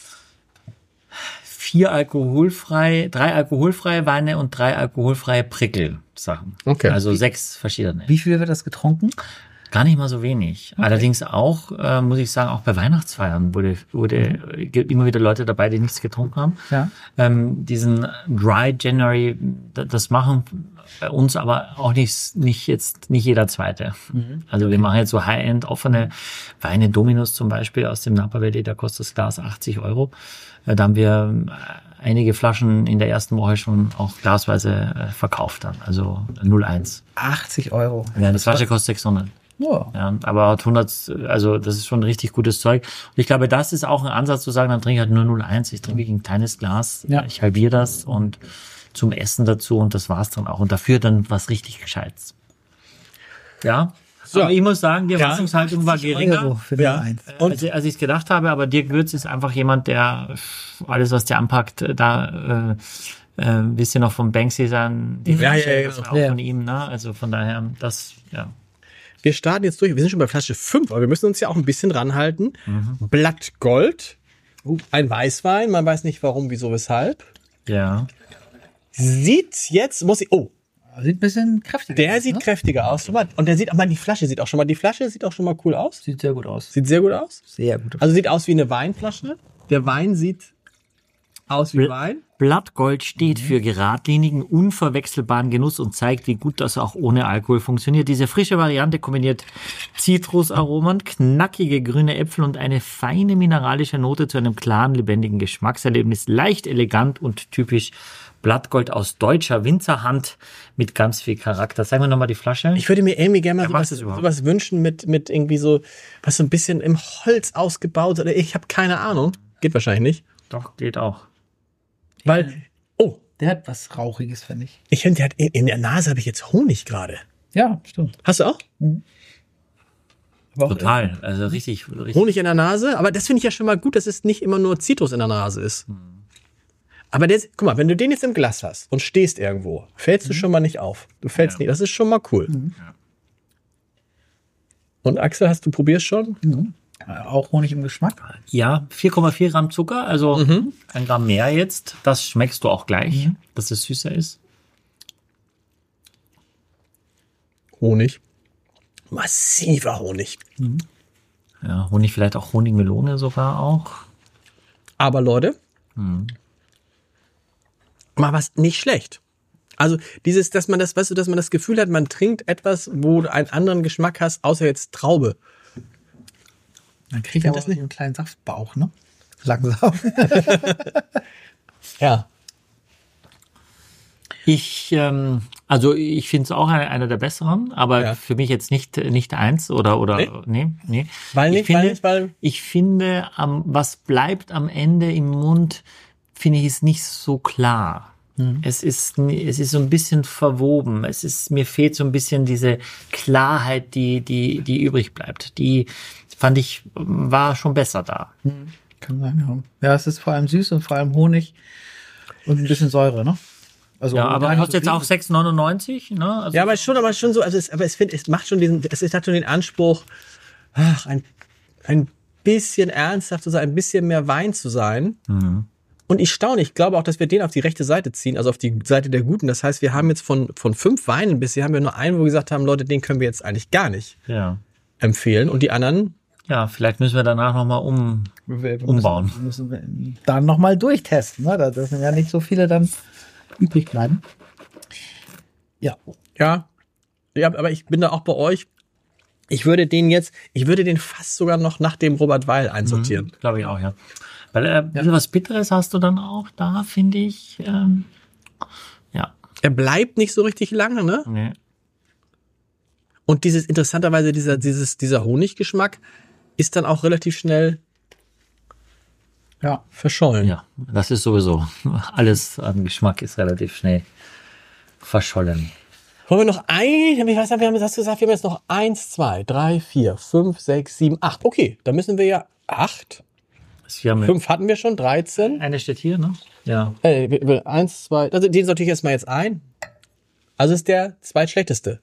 vier alkoholfrei, drei alkoholfreie Weine und drei alkoholfreie Prickel-Sachen. Okay. Also sechs verschiedene. Wie viel wird das getrunken? Gar nicht mal so wenig. Okay. Allerdings auch, äh, muss ich sagen, auch bei Weihnachtsfeiern wurde, wurde mhm. immer wieder Leute dabei, die nichts getrunken haben. Ja. Ähm, diesen Dry January, das machen bei uns aber auch nicht, nicht jetzt, nicht jeder Zweite. Mhm. Also wir machen jetzt so High-End offene Weine, Dominus zum Beispiel aus dem Napa Valley, da kostet das Glas achtzig Euro. Da haben wir einige Flaschen in der ersten Woche schon auch glasweise verkauft dann, also null Komma eins. achtzig Euro. Ja, die Flasche kostet sechshundert. Ja. Ja, aber hat hundert, also das ist schon richtig gutes Zeug. Und ich glaube, das ist auch ein Ansatz zu sagen, dann trinke ich halt nur null Komma eins, ich trinke wirklich ein kleines Glas, ja. ich halbiere das und zum Essen dazu und das war's dann auch. Und dafür dann was richtig Gescheites. Ja. So. Aber ich muss sagen, die Erwartungshaltung ja, war geringer, ja. und als, als ich es gedacht habe. Aber Dirk Würz ist einfach jemand, der alles, was der anpackt, da äh, äh, wisst ihr noch vom Banksy sein, die ja, ja, ja, das war auch ja. von ihm, ne? Also von daher, das, ja. Wir starten jetzt durch. Wir sind schon bei Flasche fünf, aber wir müssen uns ja auch ein bisschen ranhalten. Mhm. Blattgold, ein Weißwein, man weiß nicht warum, wieso, weshalb. Ja. Sieht jetzt, muss ich, oh. Sieht ein bisschen kräftiger der aus. Der sieht ne? kräftiger aus. Und der sieht auch mal, die Flasche sieht auch schon mal, die Flasche sieht auch schon mal cool aus. Sieht sehr gut aus. Sieht sehr gut aus? Sehr gut aus. Also sieht aus wie eine Weinflasche. Der Wein sieht aus wie Bl- Wein. Blattgold steht mhm. für geradlinigen, unverwechselbaren Genuss und zeigt, wie gut das auch ohne Alkohol funktioniert. Diese frische Variante kombiniert Zitrusaromen, knackige grüne Äpfel und eine feine mineralische Note zu einem klaren, lebendigen Geschmackserlebnis. Leicht elegant und typisch Blattgold aus deutscher Winzerhand mit ganz viel Charakter. Sagen wir nochmal die Flasche. Ich würde mir irgendwie gerne mal sowas, sowas wünschen mit, mit irgendwie so, was so ein bisschen im Holz ausgebaut oder ich habe keine Ahnung. Geht wahrscheinlich nicht. Doch, geht auch. Weil, oh. Der hat was Rauchiges, finde ich. Ich finde, der hat in der Nase habe ich jetzt Honig gerade. Ja, stimmt. Hast du auch? Mhm. Total, also richtig, richtig. Honig in der Nase, aber das finde ich ja schon mal gut, dass es nicht immer nur Zitrus in der Nase ist. Mhm. Aber der, guck mal, wenn du den jetzt im Glas hast und stehst irgendwo, fällst du mhm. schon mal nicht auf. Du fällst ja. nicht, das ist schon mal cool. Mhm. Und Axel, hast du probierst schon? Mhm. Auch Honig im Geschmack? Ja, vier Komma vier Gramm Zucker, also mhm. ein Gramm mehr jetzt. Das schmeckst du auch gleich, mhm. dass es süßer ist. Honig. Massiver Honig. Mhm. Ja, Honig, vielleicht auch Honigmelone sogar auch. Aber Leute, mhm. mal was nicht schlecht. Also dieses, dass man das, weißt du, dass man das Gefühl hat, man trinkt etwas, wo du einen anderen Geschmack hast, außer jetzt Traube. Dann kriegt er das nicht einen kleinen Saftbauch, ne? Langsam. Ja. Ich, ähm, also ich finde es auch einer, einer der besseren, aber Ja. für mich jetzt nicht nicht eins oder oder Nee? nee, nee. Weil ich nicht, finde, weil nicht, weil- ich finde, am was bleibt am Ende im Mund, finde ich, ist nicht so klar. Es ist es ist so ein bisschen verwoben. Es ist mir fehlt so ein bisschen diese Klarheit, die die die übrig bleibt. Die fand ich war schon besser da. Kann sein, ja. Ja, es ist vor allem süß und vor allem Honig und ein bisschen Säure, ne? Also Ja, aber gar nicht kostet so jetzt viel. auch sechs neunundneunzig, ne? Also Ja, aber schon, aber schon so, also es, aber es, find, es macht schon diesen, es hat schon den Anspruch, ach, ein, ein bisschen ernsthaft zu sein, ein bisschen mehr Wein zu sein. Mhm. Und ich staune, ich glaube auch, dass wir den auf die rechte Seite ziehen, also auf die Seite der Guten. Das heißt, wir haben jetzt von, von fünf Weinen bisher haben wir nur einen, wo wir gesagt haben, Leute, den können wir jetzt eigentlich gar nicht ja. empfehlen. Und die anderen, Ja, vielleicht müssen wir danach nochmal um, Wir- wir umbauen. Müssen, müssen wir dann nochmal durchtesten, ne? Da dürfen ja nicht so viele dann übrig bleiben. Ja. ja, ja, aber ich bin da auch bei euch. Ich würde den jetzt, ich würde den fast sogar noch nach dem Robert Weil einsortieren. Mhm, glaube ich auch, ja. Weil äh, ein bisschen was Bitteres hast du dann auch da, finde ich. Ähm, ja, Er bleibt nicht so richtig lange, ne? nee. Und dieses, interessanterweise, dieser, dieses, dieser Honiggeschmack ist dann auch relativ schnell Ja. verschollen. Ja, das ist sowieso. Alles an Geschmack ist relativ schnell verschollen. Wollen wir noch ein, ich weiß nicht, wir haben das gesagt, wir haben jetzt noch eins, zwei, drei, vier, fünf, sechs, sieben, acht. Okay, da müssen wir ja acht. Wir haben Fünf hatten wir schon, dreizehn. eine steht hier, ne? Ja. Äh, wir- wir- eins, zwei, also den sortiere ich erstmal jetzt ein. Also ist der zweitschlechteste.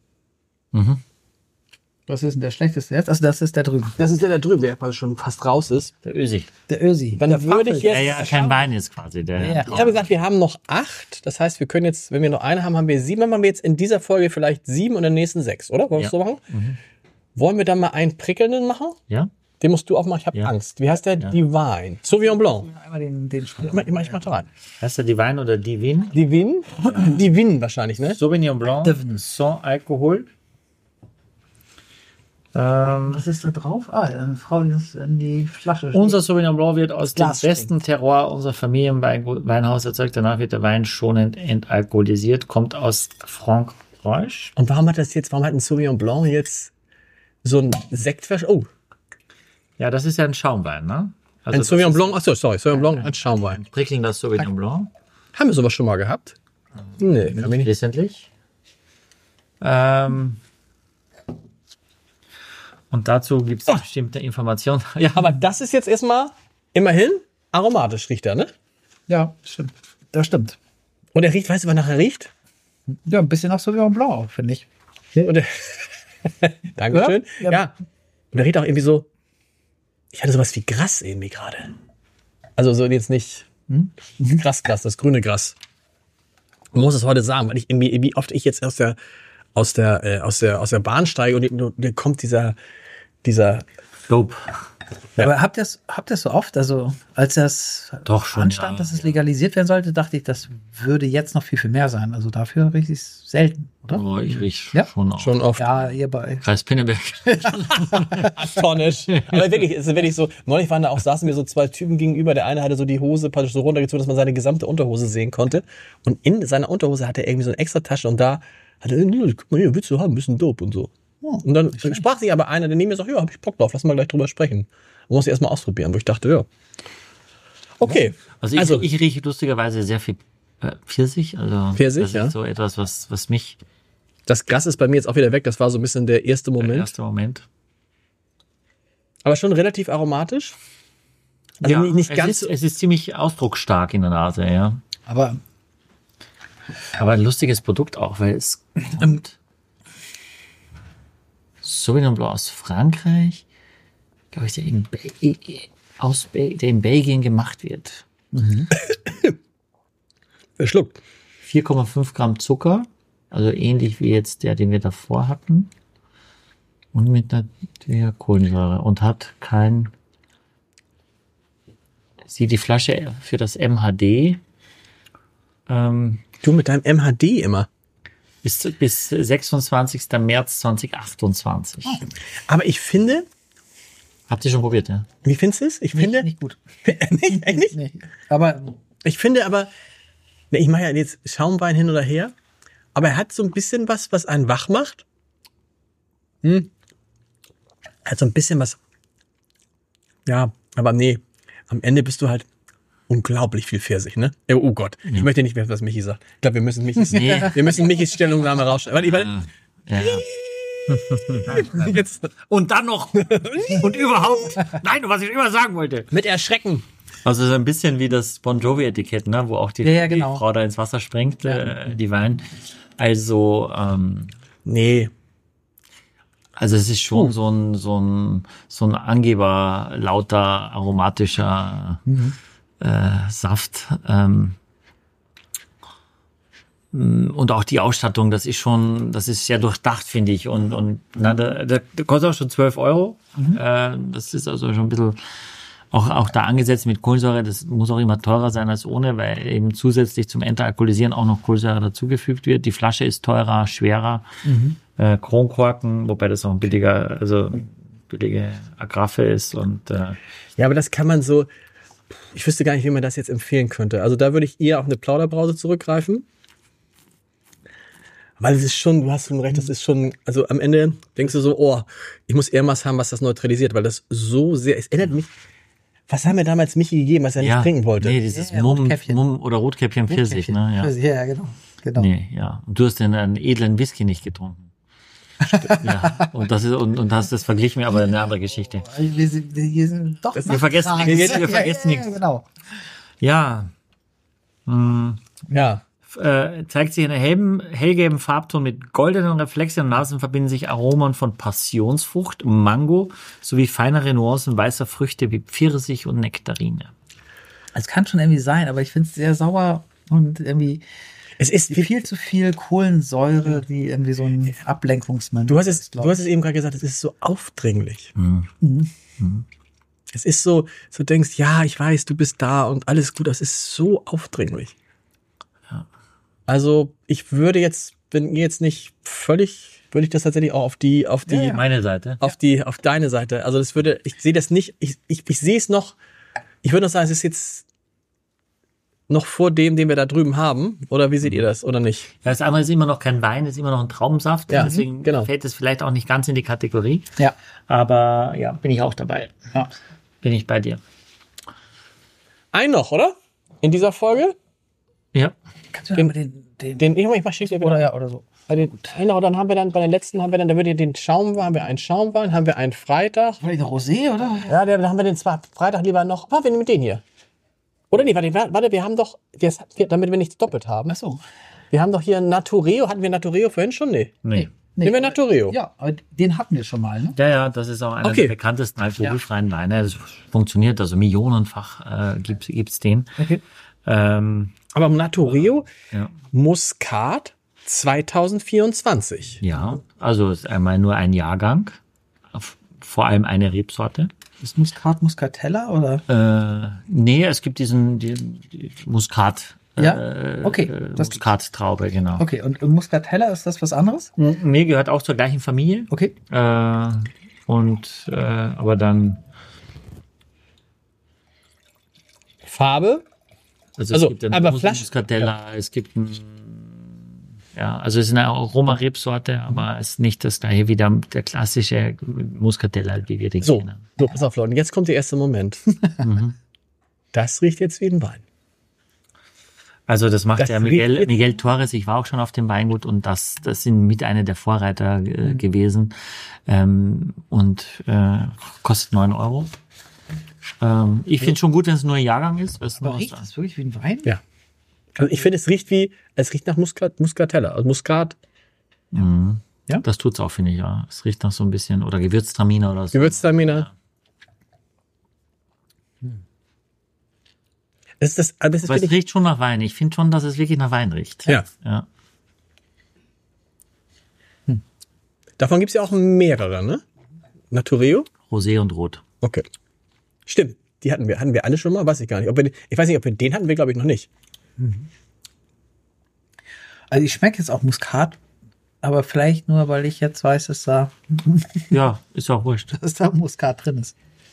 Was ist denn der schlechteste jetzt? Also das ist der drüben. Das ist der da drüben, der quasi schon fast raus ist. Der Ösi. Der Ösi. Dann der würde ich Waffel. jetzt- Ja, ja, kein Wein jetzt quasi. Der, Ja. Ich habe gesagt, wir haben noch acht. Das heißt, wir können jetzt, wenn wir noch eine haben, haben wir sieben. Dann haben wir jetzt in dieser Folge vielleicht sieben und in der nächsten sechs, oder? Wollen wir es Ja. so machen? Wollen wir dann mal einen prickelnden machen? Ja? Den musst du aufmachen, ich habe Ja. Angst. Wie heißt der? Divine. Sauvignon Blanc. Einmal den, den Ich mach, ich mach, ich mach da rein. Heißt der Divine oder Divin? Divin? Divin wahrscheinlich, ne? Sauvignon Blanc, Divin. sans Alkohol. Ähm, Was ist da drauf? Ah, eine Frau, die das in die Flasche unser Sauvignon Blanc wird aus dem Glas besten Terroir unserer Familienweinhaus erzeugt. Danach wird der Wein schonend entalkoholisiert, kommt aus Frankreich. Und warum hat das jetzt, warum hat ein Sauvignon Blanc jetzt so ein Sektversch... Oh, Ja, das ist ja ein Schaumwein, ne? Also ein das Sauvignon ist Blanc, achso, sorry, Sauvignon Blanc, ein Schaumwein. prickelnder Sauvignon Blanc. Haben wir sowas schon mal gehabt? Nee, haben wir nicht. Wesentlich. Ähm, und dazu gibt es Oh. bestimmte Informationen. Ja, Aber das ist jetzt erstmal, immerhin, aromatisch riecht er, ne? Ja, stimmt. Das stimmt. Und er riecht, weißt du, was nachher riecht? Ja, ein bisschen nach Sauvignon Blanc auch, finde ich. Und er, Dankeschön. Ja. Ja. Und er riecht auch irgendwie so, ich hatte sowas wie Gras irgendwie gerade. Also so jetzt nicht Gras, Gras, das grüne Gras. Ich muss es heute sagen, weil ich irgendwie, wie oft ich jetzt aus der, aus der, äh, aus der, aus der Bahn steige und da kommt dieser, dieser, Dope. Ja. Aber habt ihr es habt ihr's so oft? Also, als das Doch, schon, anstand, ja. dass es legalisiert werden sollte, dachte ich, das würde jetzt noch viel, viel mehr sein. Also dafür rieche ich es selten, oder? Oh, ich riech Ja. schon auch. schon oft Ja, ihr bei. Kreis Pinneberg. tonisch. Aber wirklich, es ist wirklich so, neulich waren da auch, saßen mir so zwei Typen gegenüber, der eine hatte so die Hose praktisch so runtergezogen, dass man seine gesamte Unterhose sehen konnte. Und in seiner Unterhose hatte er irgendwie so eine extra Tasche und da hatte er, "Nö, guck mal hier, willst du haben, ein bisschen Dope und so. Und dann sprach sich aber einer, der neben mir sagt, ja, hab ich Bock drauf, lass mal gleich drüber sprechen. Und muss ich erst mal ausprobieren, wo ich dachte, ja. Okay. Also ich, Also- ich rieche lustigerweise sehr viel äh, Pfirsich. Also Pfirsich, das ist ja. so etwas, was, was mich Das Gras ist bei mir jetzt auch wieder weg, das war so ein bisschen der erste der Moment. erste Moment. Aber schon relativ aromatisch. Also nicht, nicht es ganz ist, so. es ist ziemlich ausdrucksstark in der Nase, ja. Aber Aber ein lustiges Produkt auch, weil es kommt Sauvignon Blanc aus Frankreich, glaube ich, der in, Be aus Be der in Belgien gemacht wird. Verschluckt. vier Komma fünf Gramm Zucker, also ähnlich wie jetzt der, den wir davor hatten. Und mit der Kohlensäure und hat kein, sieht die Flasche für das M H D ähm, Du mit deinem M H D immer. bis, bis sechsundzwanzigsten März zweitausendachtundzwanzig. Aber ich finde, Habt ihr schon probiert, ja? Wie findest du es? Ich Nicht, finde... nicht gut. nicht, echt nicht? Nee. Aber Ich finde aber... Ne, ich mache ja jetzt Schaumwein hin oder her, aber er hat so ein bisschen was, was einen wach macht. Hm. Er hat so ein bisschen was... Ja, aber nee, am Ende bist du halt unglaublich viel Pfirsich, ne? Oh, oh Gott, ja. Ich möchte nicht mehr, was Michi sagt. Ich glaube, wir müssen Michis, nee. wir müssen Michis Stellungnahme rausschneiden. Warte, warte. Ja. Jetzt. Und dann noch. Und überhaupt. Nein, was ich immer sagen wollte. Mit Erschrecken. Also so ein bisschen wie das Bon Jovi-Etikett, ne? Wo auch die, ja, ja, genau. die Frau da ins Wasser springt, ja. äh, die Wein. Also, ähm, nee. Also es ist schon uh. so ein so ein so ein Angeber lauter aromatischer mhm. äh, Saft. Ähm, und auch die Ausstattung, das ist schon, das ist sehr durchdacht, finde ich. Und und na, der, der, der kostet auch schon zwölf Euro. Mhm. Äh, das ist also schon ein bisschen auch auch da angesetzt mit Kohlensäure. Das muss auch immer teurer sein als ohne, weil eben zusätzlich zum Entalkoholisieren auch noch Kohlensäure dazugefügt wird. Die Flasche ist teurer, schwerer. Mhm. Äh, Kronkorken, wobei das auch ein billiger, also billige Agraffe ist und äh ja, aber das kann man so, ich wüsste gar nicht, wie man das jetzt empfehlen könnte. Also da würde ich eher auf eine Plauderbrause zurückgreifen. Weil es ist schon, du hast schon recht, das ist schon, also am Ende denkst du so, oh, ich muss eher was haben, was das neutralisiert, weil das so sehr, es erinnert mich, was haben wir damals Michi gegeben, was er ja, nicht trinken wollte? Nee, dieses ja, Mumm, Mumm oder Rotkäppchen Pfirsich, ne? Ja. Pfirsich, ja, genau. genau. Nee, ja. Und du hast den einen edlen Whisky nicht getrunken. Ja, und das ist, und, und hast das verglichen, aber eine andere Geschichte. Wir sind, wir sind doch, wir vergessen nichts, wir vergessen ja, ja, nichts. Genau. Ja. Hm. Ja. Äh, zeigt sich in einem hellen, hellgelben Farbton mit goldenen Reflexen und Nasen verbinden sich Aromen von Passionsfrucht, Mango sowie feinere Nuancen weißer Früchte wie Pfirsich und Nektarine. Es kann schon irgendwie sein, aber ich finde es sehr sauer und irgendwie es ist viel, viel zu viel Kohlensäure, die irgendwie so ein Ablenkungsmann. Du hast es, du hast es eben gerade gesagt, es ist so aufdringlich. Mhm. Mhm. Mhm. Es ist so, so denkst, ja, ich weiß, du bist da und alles gut, das ist so aufdringlich. Ja. Also ich würde jetzt, wenn ihr jetzt nicht völlig, würde ich das tatsächlich auch auf die, auf die, ja, ja. meine Seite, auf die, auf deine Seite. Also das würde, ich sehe das nicht, ich, ich, ich sehe es noch. Ich würde noch sagen, es ist jetzt noch vor dem, den wir da drüben haben. Oder wie seht ihr das? Oder nicht? Ja, das andere ist immer noch kein Wein, ist immer noch ein Traubensaft. Ja, deswegen genau. fällt es vielleicht auch nicht ganz in die Kategorie. Ja. Aber ja, bin ich auch dabei. Ja. Bin ich bei dir. Ein noch, oder? In dieser Folge? Ja. Kannst du den, den, den, den, ich mach schick dir oder ja, oder so. Bei den, genau, dann haben wir dann, bei den letzten haben wir dann, da würde den Schaumwein, haben wir einen Schaumwein, haben wir einen Freitag. Vielleicht ein Rosé, oder? Ja, da haben wir den zwar Freitag lieber noch, was wir mit den hier? Oder nee, warte, warte, wir haben doch, wir, damit wir nichts doppelt haben. Ach so. Wir haben doch hier Natureo, hatten wir Natureo vorhin schon? Nee. Nee. Nee, Nehmen wir Natureo. Ja, aber den hatten wir schon mal, ne? Ja, ja, das ist auch einer okay. der bekanntesten alkoholfreien ja. Weine. Das funktioniert, also millionenfach äh, gibt es den. Okay. Ähm, aber Natureo, ja. Muscat zwanzig vierundzwanzig. Ja, also ist einmal nur ein Jahrgang, vor allem eine Rebsorte. Ist Muscat Muscatella oder? Äh, nee, es gibt diesen die, die Muscat. Ja, okay. Das Muskat-Traube, genau. Okay, und Muscatella, ist das was anderes? Nee, gehört auch zur gleichen Familie. Okay. Äh, und, äh, aber dann... Farbe? Also, also es gibt aber Mus Flasch Muscatella, ja. Es gibt ein... Ja, also es ist eine Aroma-Rebsorte, aber es ist nicht das gleiche wie der, der klassische Muscatella, wie wir den so, kennen. So, pass auf, Leute, jetzt kommt der erste Moment. mhm. Das riecht jetzt wie ein Wein. Also das macht das ja Miguel, Miguel Torres, ich war auch schon auf dem Weingut und das das sind mit einer der Vorreiter äh, mhm. gewesen ähm, und äh, kostet neun Euro. Ähm, ich finde schon gut, wenn es nur ein Jahrgang ist. Aber riecht das wirklich wie ein Wein? Ja. Also ich finde, es riecht wie, es riecht nach Muscat, Muscatella, also Muskat. Mhm. Ja? Das tut's auch, finde ich, ja. Es riecht nach so ein bisschen, oder Gewürztraminer oder so. Gewürztraminer. Ja. Das ist das, das ist Aber es riecht schon nach Wein. Ich finde schon, dass es wirklich nach Wein riecht. Ja. ja. Hm. Davon gibt's ja auch mehrere, ne? Natureo? Rosé und Rot. Okay. Stimmt. Die hatten wir. Hatten wir alle schon mal? Weiß ich gar nicht. Ob wir, ich weiß nicht, ob wir den hatten wir, glaube ich, noch nicht. Mhm. Also ich schmecke jetzt auch Muskat, aber vielleicht nur, weil ich jetzt weiß, dass da ja, ist auch wurscht. dass da Muskat drin ist.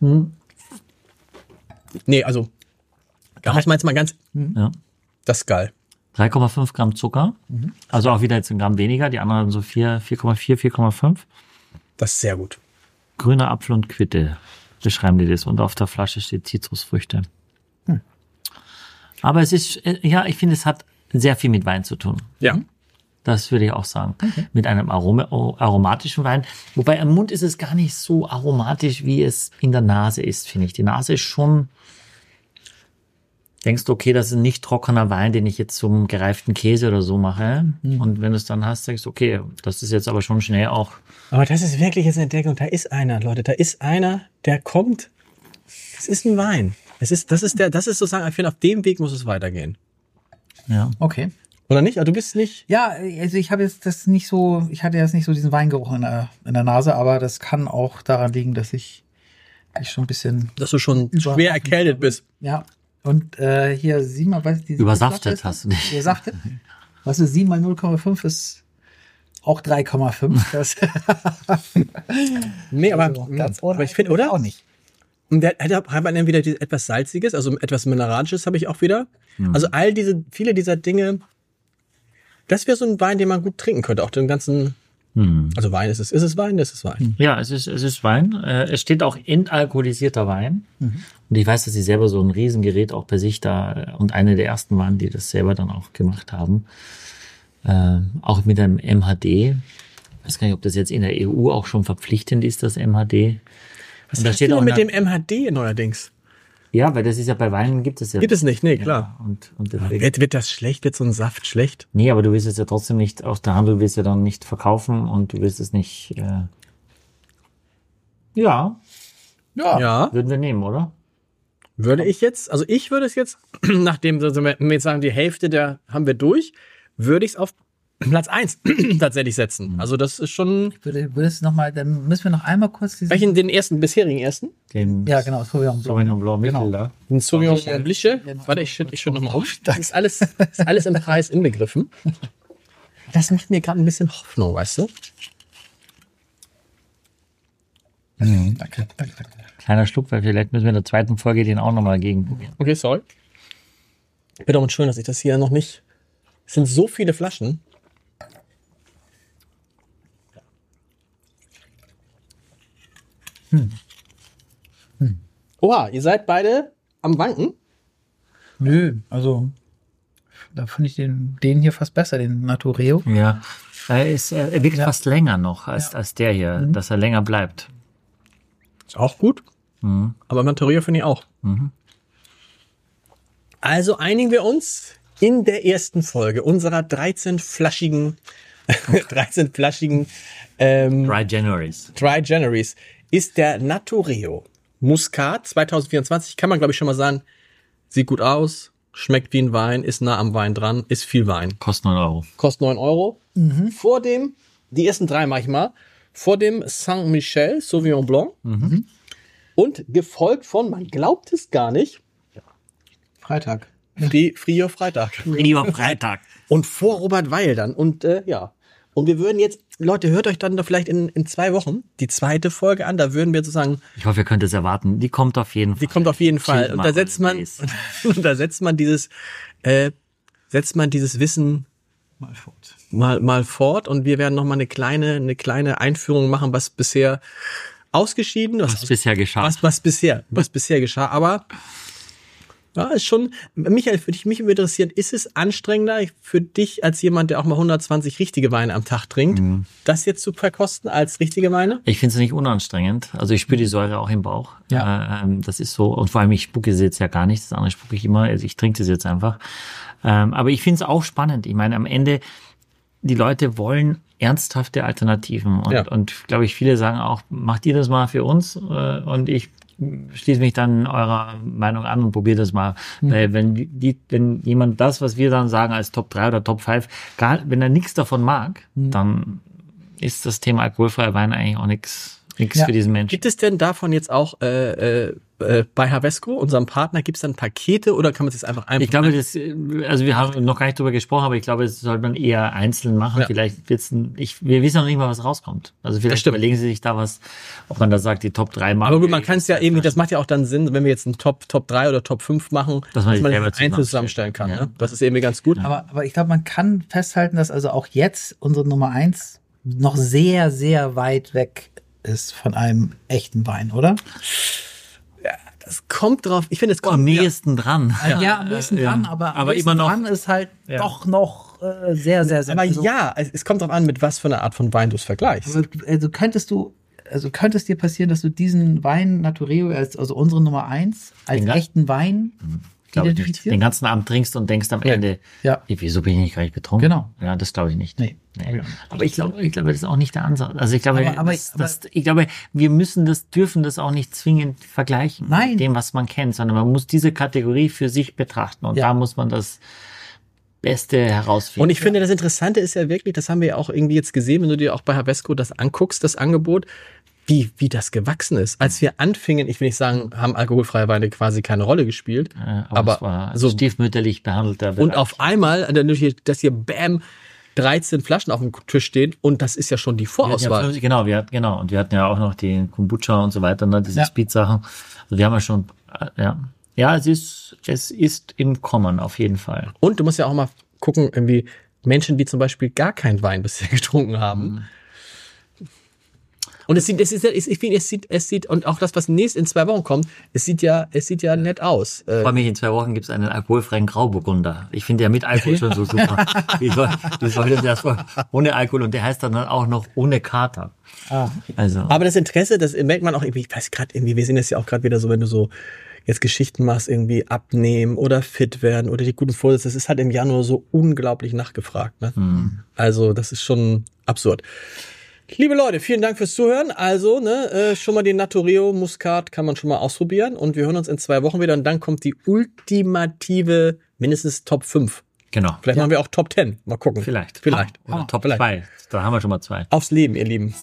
Hm. Nee, also, da muss man jetzt mal ganz, Ja. das ist geil. drei Komma fünf Gramm Zucker. Mhm. Also auch wieder jetzt ein Gramm weniger. Die anderen so vier, vier Komma vier, vier Komma fünf. Das ist sehr gut. Grüner Apfel und Quitte beschreiben die das. Und auf der Flasche steht Zitrusfrüchte. Hm. Aber es ist, ja, ich finde, es hat sehr viel mit Wein zu tun. Ja. Das würde ich auch sagen. Okay. Mit einem Aroma, aromatischen Wein. Wobei im Mund ist es gar nicht so aromatisch, wie es in der Nase ist, finde ich. Die Nase ist schon, denkst du, okay, das ist ein nicht trockener Wein, den ich jetzt zum gereiften Käse oder so mache. Mhm. Und wenn du es dann hast, denkst du, okay, das ist jetzt aber schon schnell auch. Aber das ist wirklich jetzt eine Entdeckung. Da ist einer, Leute, da ist einer, der kommt. Es ist ein Wein. Es ist, das ist der, das ist sozusagen, ich finde, auf dem Weg muss es weitergehen. Ja. Okay. Oder nicht? Aber du bist nicht. Ja, also ich habe jetzt das nicht so, ich hatte jetzt nicht so diesen Weingeruch in der, in der Nase, aber das kann auch daran liegen, dass ich, ich schon ein bisschen. Dass du schon schwer erkältet bist. Ja. Und äh, hier sieh mal, was die Übersaftet hast du nicht. Übersaftet. Was ist sieben mal null Komma fünf ist auch drei Komma fünf. Das nee, aber, also, ganz aber ich finde, oder? Auch nicht. Und der hat man dann wieder etwas Salziges, also etwas Mineralisches habe ich auch wieder. Mhm. Also all diese, viele dieser Dinge, das wäre so ein Wein, den man gut trinken könnte. Auch den ganzen, mhm. also Wein ist es, ist es Wein, ist es Wein. Ja, es ist, es ist Wein. Es steht auch entalkoholisierter Wein. Mhm. Und ich weiß, dass sie selber so ein Riesengerät auch bei sich da und eine der ersten waren, die das selber dann auch gemacht haben. Äh, auch mit einem M H D. Ich weiß gar nicht, ob das jetzt in der E U auch schon verpflichtend ist, das M H D. Was und da steht auch mit dem M H D neuerdings? Ja, weil das ist ja bei Weinen gibt es ja. Gibt es nicht, nee, klar. Ja, und, und deswegen. Wird, wird das schlecht? Wird so ein Saft schlecht? Nee, aber du willst es ja trotzdem nicht, aus der Handel willst ja dann nicht verkaufen und du willst es nicht, äh ja. Ja. Ja. Würden wir nehmen, oder? Würde ich jetzt, also ich würde es jetzt, nachdem wir jetzt sagen, die Hälfte der haben wir durch, würde ich es auf Platz eins tatsächlich setzen. Also das ist schon. Ich würde, würde es noch mal, dann müssen wir noch einmal kurz diesen. Welchen, den ersten, bisherigen ersten? Den ja, genau, Sauvignon Blanc. Sauvignon Blanc, genau. Da. Den Sauvignon Blanc. Warte, ich schütte ich schütt nochmal auf. Das ist alles, ist alles im Preis inbegriffen. Das macht mir gerade ein bisschen Hoffnung, weißt du? Mhm. Danke, danke, danke. Kleiner Schluck, weil vielleicht müssen wir in der zweiten Folge den auch nochmal gegenprobieren. Okay, sorry. Bitte auch schön, dass ich das hier noch nicht. Es sind so viele Flaschen. Hm. Hm. Oha, ihr seid beide am Wanken? Nö, also da finde ich den, den hier fast besser, den Natureo. Ja, er, ist, er wirkt ja. fast länger noch als, ja. als der hier, mhm. dass er länger bleibt. Ist auch gut, mhm. aber Natureo finde ich auch. Mhm. Also einigen wir uns in der ersten Folge unserer dreizehn-flaschigen dreizehn-flaschigen ähm, Dry Januaries. Dry Januaries ist der Natureo Muscat zwanzig vierundzwanzig. Kann man, glaube ich, schon mal sagen, sieht gut aus, schmeckt wie ein Wein, ist nah am Wein dran, ist viel Wein. Kostet neun Euro. Kostet neun Euro. Mhm. Vor dem, die ersten drei mache ich mal, vor dem Saint-Michel Sauvignon Blanc mhm. und gefolgt von, man glaubt es gar nicht, Freitag. Fri Frio Freitag. Frio Freitag. Und vor Robert Weil dann. Und äh, ja. Und wir würden jetzt, Leute, hört euch dann doch vielleicht in, in zwei Wochen die zweite Folge an. Da würden wir sozusagen. Ich hoffe, ihr könnt es erwarten. Die kommt auf jeden Fall. Die kommt auf jeden Fall. Und da setzt man, und da setzt man dieses, äh, setzt man dieses Wissen mal fort. Mal, mal fort. Und wir werden noch mal eine kleine, eine kleine Einführung machen, was bisher ausgeschieden, was, was bisher geschah. Was, was bisher, was bisher geschah. Aber ja, ist schon, Michael, für dich, mich interessiert, ist es anstrengender für dich als jemand, der auch mal hundertzwanzig richtige Weine am Tag trinkt, mhm. das jetzt zu verkosten als richtige Weine? Ich finde es nicht unanstrengend. Also ich spüre die Säure auch im Bauch. Ja. Ähm, das ist so. Und vor allem, ich spucke sie jetzt ja gar nicht. Das andere spucke ich immer. Also ich trinke das jetzt einfach. Ähm, aber ich finde es auch spannend. Ich meine, am Ende, die Leute wollen ernsthafte Alternativen. Und, ja. und glaube ich, viele sagen auch, macht ihr das mal für uns? Und ich schließe mich dann eurer Meinung an und probiere das mal. Mhm. Weil wenn die, wenn jemand das, was wir dann sagen als Top drei oder Top fünf, gar, wenn er nichts davon mag, mhm. dann ist das Thema alkoholfreier Wein eigentlich auch nichts Nichts Ja. für diesen Menschen. Gibt es denn davon jetzt auch äh, äh, äh, bei Havesco, unserem Partner, gibt es dann Pakete oder kann man es einfach einfach... Ich glaube, das, also wir haben noch gar nicht drüber gesprochen, aber ich glaube, das sollte man eher einzeln machen. Ja. Vielleicht wird's ein, ich, wir wissen noch nicht mal, was rauskommt. Also vielleicht stimmt. überlegen Sie sich da was, ob man da sagt, die Top drei machen. Aber gut, man kann es ja irgendwie, das macht ja auch dann Sinn, wenn wir jetzt einen Top Top drei oder Top fünf machen, Dass man die selber das einzeln zusammenstellen zusammenstellen kann. Ja. Ne? Das ist irgendwie ganz gut. Aber, aber ich glaube, man kann festhalten, dass also auch jetzt unsere Nummer eins noch sehr, sehr weit weg ist von einem echten Wein, oder? Es kommt drauf, ich finde, es kommt... am nächsten dran. Ja, am nächsten Ja. dran, aber, am Aber nächsten immer noch- dran ist halt doch noch äh, sehr, sehr, sehr... Aber also, ja, es, es kommt drauf an, mit was für einer Art von Wein du es vergleichst. Also, also könntest du, also könnte es dir passieren, dass du diesen Wein Natureo, als, also unsere Nummer eins, als Den ga- echten Wein Ich glaube nicht. identifizierst? Den ganzen Abend trinkst und denkst am Ende, Ja. wieso bin ich nicht gar nicht betrunken? Genau. Ja, das glaube ich nicht. Nee. Nee. Aber ich glaube, ich glaube, das ist auch nicht der Ansatz. Also ich glaube, Aber- aber- das, das, ich glaube, wir müssen das, dürfen das auch nicht zwingend vergleichen Nein. mit dem, was man kennt, sondern man muss diese Kategorie für sich betrachten und Ja. da muss man das Beste herausfinden. Und ich finde, das Interessante ist ja wirklich, das haben wir ja auch irgendwie jetzt gesehen, wenn du dir auch bei Havesco das anguckst, das Angebot, wie, wie das gewachsen ist. Als wir anfingen, ich will nicht sagen, haben alkoholfreie Weine quasi keine Rolle gespielt, Äh, aber, aber es war so- stiefmütterlich behandelter und Bereich. auf einmal, dann hier- dass hier bam, dreizehn Flaschen auf dem Tisch stehen und das ist ja schon die Wir hatten ja Vorauswahl. fünfzig genau, wir hatten, genau. Und wir hatten ja auch noch die Kombucha und so weiter, ne, diese Ja. Speed-Sachen. Also wir haben ja schon, äh, ja. Ja, es ist, es ist im Kommen, auf jeden Fall. Und du musst ja auch mal gucken, irgendwie Menschen, die zum Beispiel gar keinen Wein bisher getrunken haben. Und es sieht, es ist, es, ich finde, es sieht, es sieht, und auch das, was nächst in zwei Wochen kommt, es sieht ja, es sieht ja nett aus. Ich Äh, freue mich, in zwei Wochen gibt es einen alkoholfreien Grauburgunder. Ich finde ja mit Alkohol schon so super. Wie soll, wie soll das erstmal ohne Alkohol und der heißt dann auch noch ohne Kater. Ah. Also. Aber das Interesse, das merkt man auch irgendwie, ich weiß gerade irgendwie, wir sehen das ja auch gerade wieder so, wenn du so jetzt Geschichten machst, irgendwie abnehmen oder fit werden oder die guten Vorsätze, das ist halt im Januar so unglaublich nachgefragt. Ne? Mhm. Also das ist schon absurd. Liebe Leute, vielen Dank fürs Zuhören. Also, ne, äh, schon mal den Natureo Muscat kann man schon mal ausprobieren und wir hören uns in zwei Wochen wieder und dann kommt die ultimative, mindestens Top fünf. Genau. Vielleicht machen wir auch Top zehn. Mal gucken. Vielleicht. Vielleicht. Oder Ah, Top vielleicht. zwei. Da haben wir schon mal zwei. Aufs Leben, ihr Lieben.